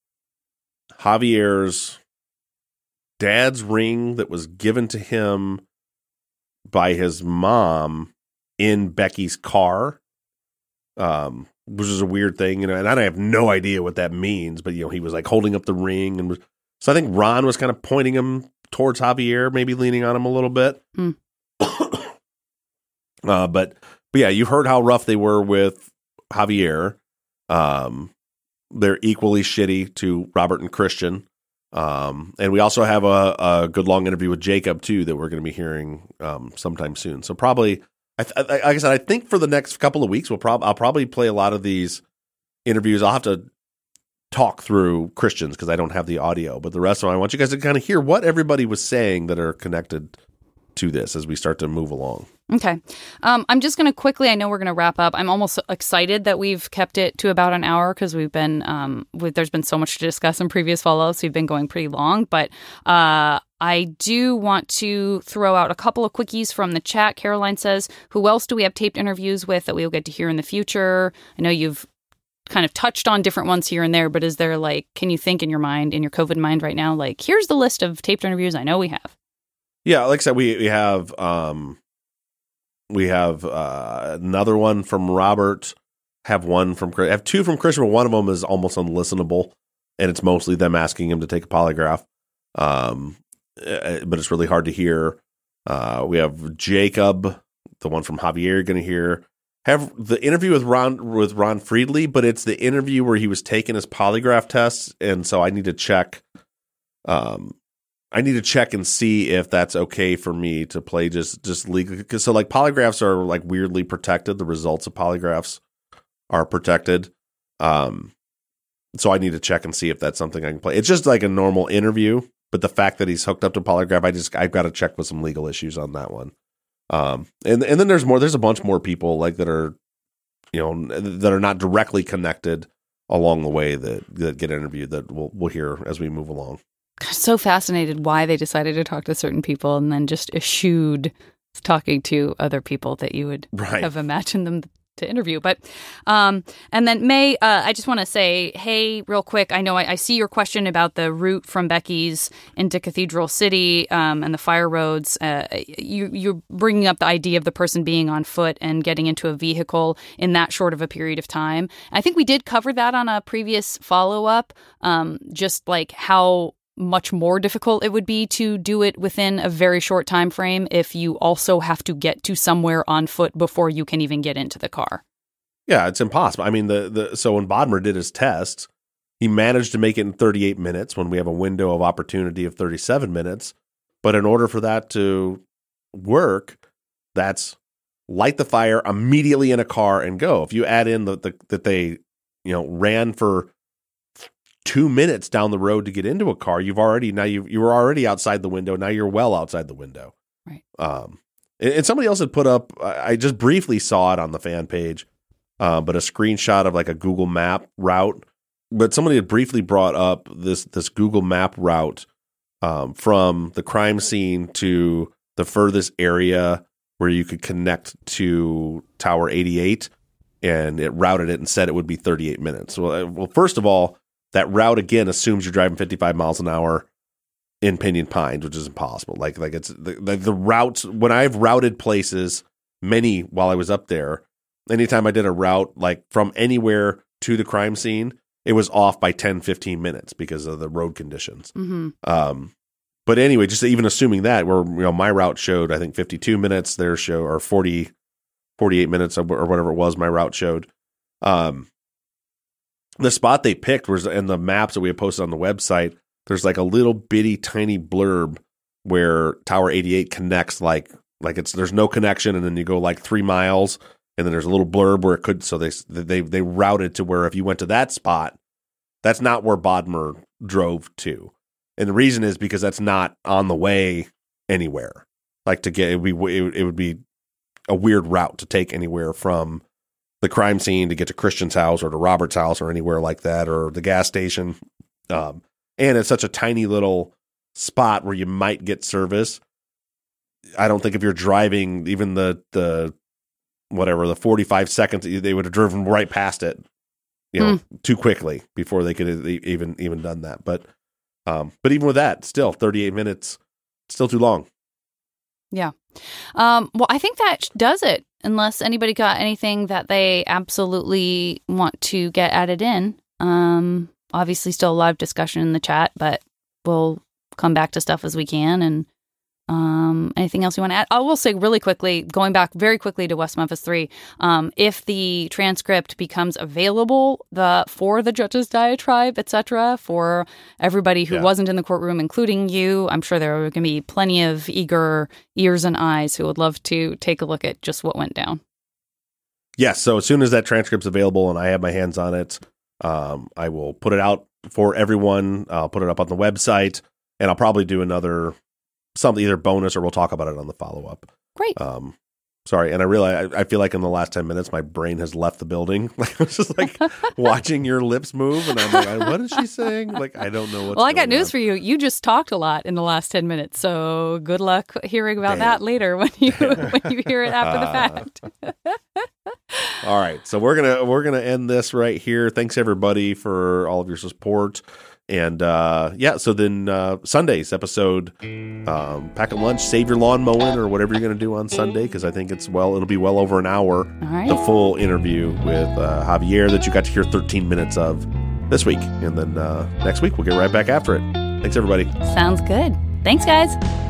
Javier's dad's ring that was given to him by his mom in Becky's car, um, which is a weird thing, you know, and I have no idea what that means, but, you know, he was like holding up the ring. And was, so I think Ron was kind of pointing him towards Javier, maybe leaning on him a little bit. Mm. uh, but, but yeah, you've heard how rough they were with Javier. Um, they're equally shitty to Robert and Christian. Um, and we also have a, a good long interview with Jacob too that we're going to be hearing um, sometime soon. So probably, I th- like I said, I think for the next couple of weeks, we'll prob- I'll probably play a lot of these interviews. I'll have to talk through Christians because I don't have the audio, but the rest of them, I want you guys to kind of hear what everybody was saying that are connected to this as we start to move along. Okay. Um, I'm just going to quickly, I know we're going to wrap up. I'm almost excited that we've kept it to about an hour because we've been, um, with, there's been so much to discuss in previous follow-ups. We've been going pretty long, but uh, I do want to throw out a couple of quickies from the chat. Caroline says, who else do we have taped interviews with that we'll get to hear in the future? I know you've kind of touched on different ones here and there, but is there like, can you think in your mind, in your COVID mind right now, like, here's the list of taped interviews I know we have? Yeah, like I said, we we have um, we have uh, another one from Robert. Have one from I have two from Christian, but one of them is almost unlistenable, and it's mostly them asking him to take a polygraph. Um, but it's really hard to hear. Uh, we have Jacob, the one from Javier. You're going to hear have the interview with Ron with Ron Friedley, but it's the interview where he was taking his polygraph tests, and so I need to check. Um. I need to check and see if that's okay for me to play just, just legally. Cause so like polygraphs are like weirdly protected. The results of polygraphs are protected. Um, so I need to check and see if that's something I can play. It's just like a normal interview, but the fact that he's hooked up to polygraph, I just, I've got to check with some legal issues on that one. Um, and, and then there's more, there's a bunch more people like that are, you know, that are not directly connected along the way that, that get interviewed that we'll, we'll hear as we move along. So fascinated why they decided to talk to certain people and then just eschewed talking to other people that you would right. have imagined them to interview. But, um, and then May, uh, I just want to say, hey, real quick, I know I, I see your question about the route from Becky's into Cathedral City, um, and the fire roads. Uh, you, you're bringing up the idea of the person being on foot and getting into a vehicle in that short of a period of time. I think we did cover that on a previous follow-up, um, just like how much more difficult it would be to do it within a very short time frame if you also have to get to somewhere on foot before you can even get into the car. Yeah, it's impossible. I mean, the the so when Bodmer did his test, he managed to make it in thirty-eight minutes when we have a window of opportunity of thirty-seven minutes. But in order for that to work, that's light the fire immediately in a car and go. If you add in the, the that they, you know, ran for two minutes down the road to get into a car, you've already now you you were already outside the window. Now you're well outside the window. Right. Um, and, and somebody else had put up. I just briefly saw it on the fan page, uh, but a screenshot of like a Google Map route. But somebody had briefly brought up this this Google Map route um, from the crime scene to the furthest area where you could connect to Tower eighty-eight, and it routed it and said it would be thirty-eight minutes. Well, well, first of all, that route again assumes you're driving fifty-five miles an hour in Pinyon Pines, which is impossible. Like, like it's the, the, the routes when I've routed places, many while I was up there. Anytime I did a route like from anywhere to the crime scene, it was off by ten, fifteen minutes because of the road conditions. Mm-hmm. Um, but anyway, just even assuming that, where you know my route showed I think fifty-two minutes, their show or forty, forty-eight minutes or whatever it was, my route showed. Um, the spot they picked was in the maps that we had posted on the website. There's like a little bitty tiny blurb where Tower eighty-eight connects, like like it's there's no connection, and then you go like three miles, and then there's a little blurb where it could. So they they they routed to where if you went to that spot, that's not where Bodmer drove to, and the reason is because that's not on the way anywhere. Like to get it would be it would be a weird route to take anywhere from the crime scene to get to Christian's house or to Robert's house or anywhere like that, or the gas station. Um, and it's such a tiny little spot where you might get service. I don't think if you're driving even the, the, whatever, the forty-five seconds, they would have driven right past it, you know, mm. too quickly before they could have even, even done that. But, um, but even with that, still thirty-eight minutes, still too long. Yeah. Um, well, I think that does it. Unless anybody got anything that they absolutely want to get added in. Um, obviously still a live discussion in the chat, but we'll come back to stuff as we can. And um, anything else you want to add? I will say really quickly, going back very quickly to West Memphis three, um, if the transcript becomes available the for the judge's diatribe, et cetera, for everybody who yeah. wasn't in the courtroom, including you, I'm sure there are going to be plenty of eager ears and eyes who would love to take a look at just what went down. Yes. So as soon as that transcript's available and I have my hands on it, um, I will put it out for everyone. I'll put it up on the website, and I'll probably do another something, either bonus or we'll talk about it on the follow-up. Great. Um, sorry. And I realize, I, I feel like in the last ten minutes, my brain has left the building. Like I was just like watching your lips move, and I'm like, what is she saying? Like, I don't know what's Well, I got news on. for you. You just talked a lot in the last ten minutes. So good luck hearing about Damn. that later when you when you hear it after the fact. All right. So we're gonna we're gonna end this right here. Thanks everybody for all of your support. And uh, yeah, so then uh, Sunday's episode, um, pack a lunch, save your lawn mowing, or whatever you're going to do on Sunday, because I think it's well, it'll be well over an hour. All right. The full interview with uh, Javier that you got to hear thirteen minutes of this week, and then uh, next week we'll get right back after it. Thanks, everybody. Sounds good. Thanks, guys.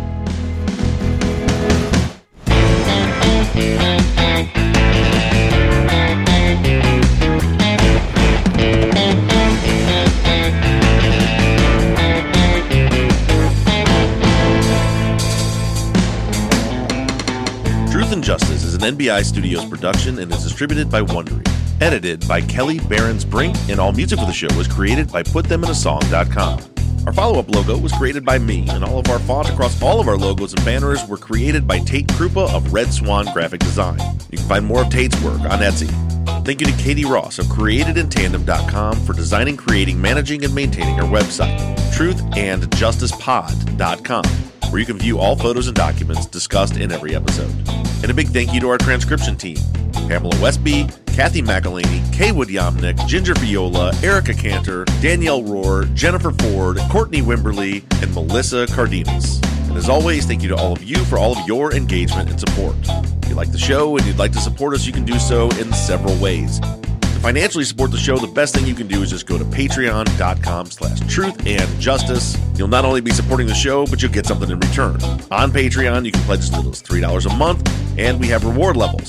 Truth and Justice is an N B I Studios production and is distributed by Wondery. Edited by Kelly Behrens-Brink, and all music for the show was created by put them in a song dot com. Our follow-up logo was created by me, and all of our font across all of our logos and banners were created by Tate Krupa of Red Swan Graphic Design. You can find more of Tate's work on Etsy. Thank you to Katie Ross of created in tandem dot com for designing, creating, managing, and maintaining our website, truth and justice pod dot com, where you can view all photos and documents discussed in every episode. And a big thank you to our transcription team, Pamela Westby, Kathy McElhaney, Kaywood Yomnick, Ginger Viola, Erica Cantor, Danielle Rohr, Jennifer Ford, Courtney Wimberly, and Melissa Cardenas. And as always, thank you to all of you for all of your engagement and support. If you like the show and you'd like to support us, you can do so in several ways. To financially support the show, the best thing you can do is just go to patreon dot com slash truth and justice. You'll not only be supporting the show, but you'll get something in return. On Patreon, you can pledge as little as three dollars a month, and we have reward levels.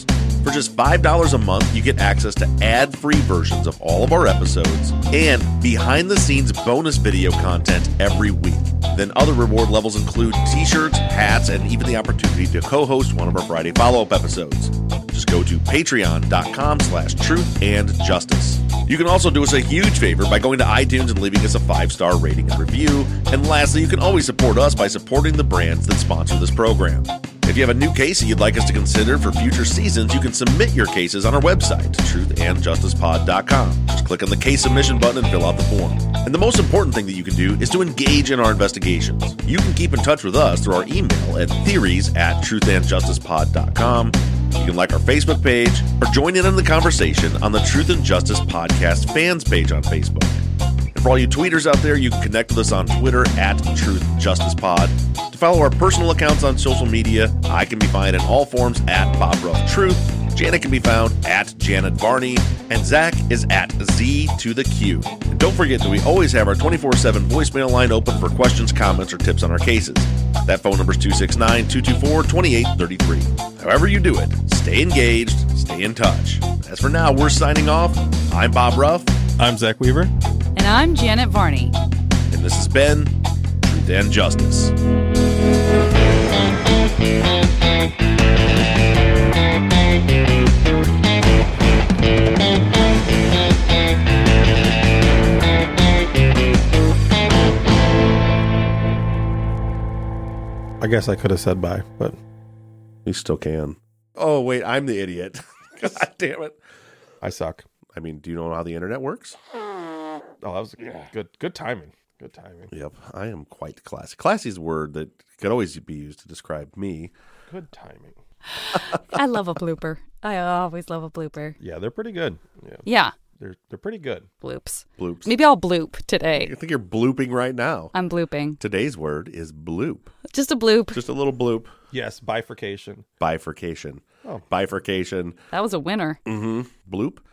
For just five dollars a month, you get access to ad-free versions of all of our episodes and behind-the-scenes bonus video content every week. Then other reward levels include t-shirts, hats, and even the opportunity to co-host one of our Friday follow-up episodes. Just go to patreon.com slash truth and justice. You can also do us a huge favor by going to iTunes and leaving us a five-star rating and review. And lastly, you can always support us by supporting the brands that sponsor this program. If you have a new case that you'd like us to consider for future seasons, you can submit your cases on our website, truth and justice pod dot com. Just click on the case submission button and fill out the form. And the most important thing that you can do is to engage in our investigations. You can keep in touch with us through our email at theories at truth and justice pod dot com. You can like our Facebook page or join in on the conversation on the Truth and Justice Podcast fans page on Facebook. And for all you tweeters out there, you can connect with us on Twitter at Truth Justice Pod. To follow our personal accounts on social media, I can be found in all forms at Bob Ruff Truth. Janet can be found at Janet Varney, and Zach is at Z to the Q. And don't forget that we always have our twenty-four seven voicemail line open for questions, comments, or tips on our cases. That phone number is two six nine, two two four, two eight three three. However you do it, stay engaged, stay in touch. As for now, we're signing off. I'm Bob Ruff. I'm Zach Weaver. And I'm Janet Varney. And this has been Truth and Justice. I guess I could have said bye, but You still can. Oh, wait, I'm the idiot. God damn it. I suck. I mean, do you know how the internet works? Oh, that was good. Good timing. Good timing. Yep, I am quite classy. Classy is a word that could always be used to describe me. Good timing. I love a blooper. I always love a blooper. Yeah, they're pretty good. Yeah, Yeah, they're they're pretty good. bloops. Bloops. Maybe I'll bloop today. I think you're blooping right now. I'm blooping. Today's word is bloop. Just a bloop. Just a little bloop. Yes, bifurcation. Bifurcation. Oh. Bifurcation. That was a winner. Mm-hmm. Bloop.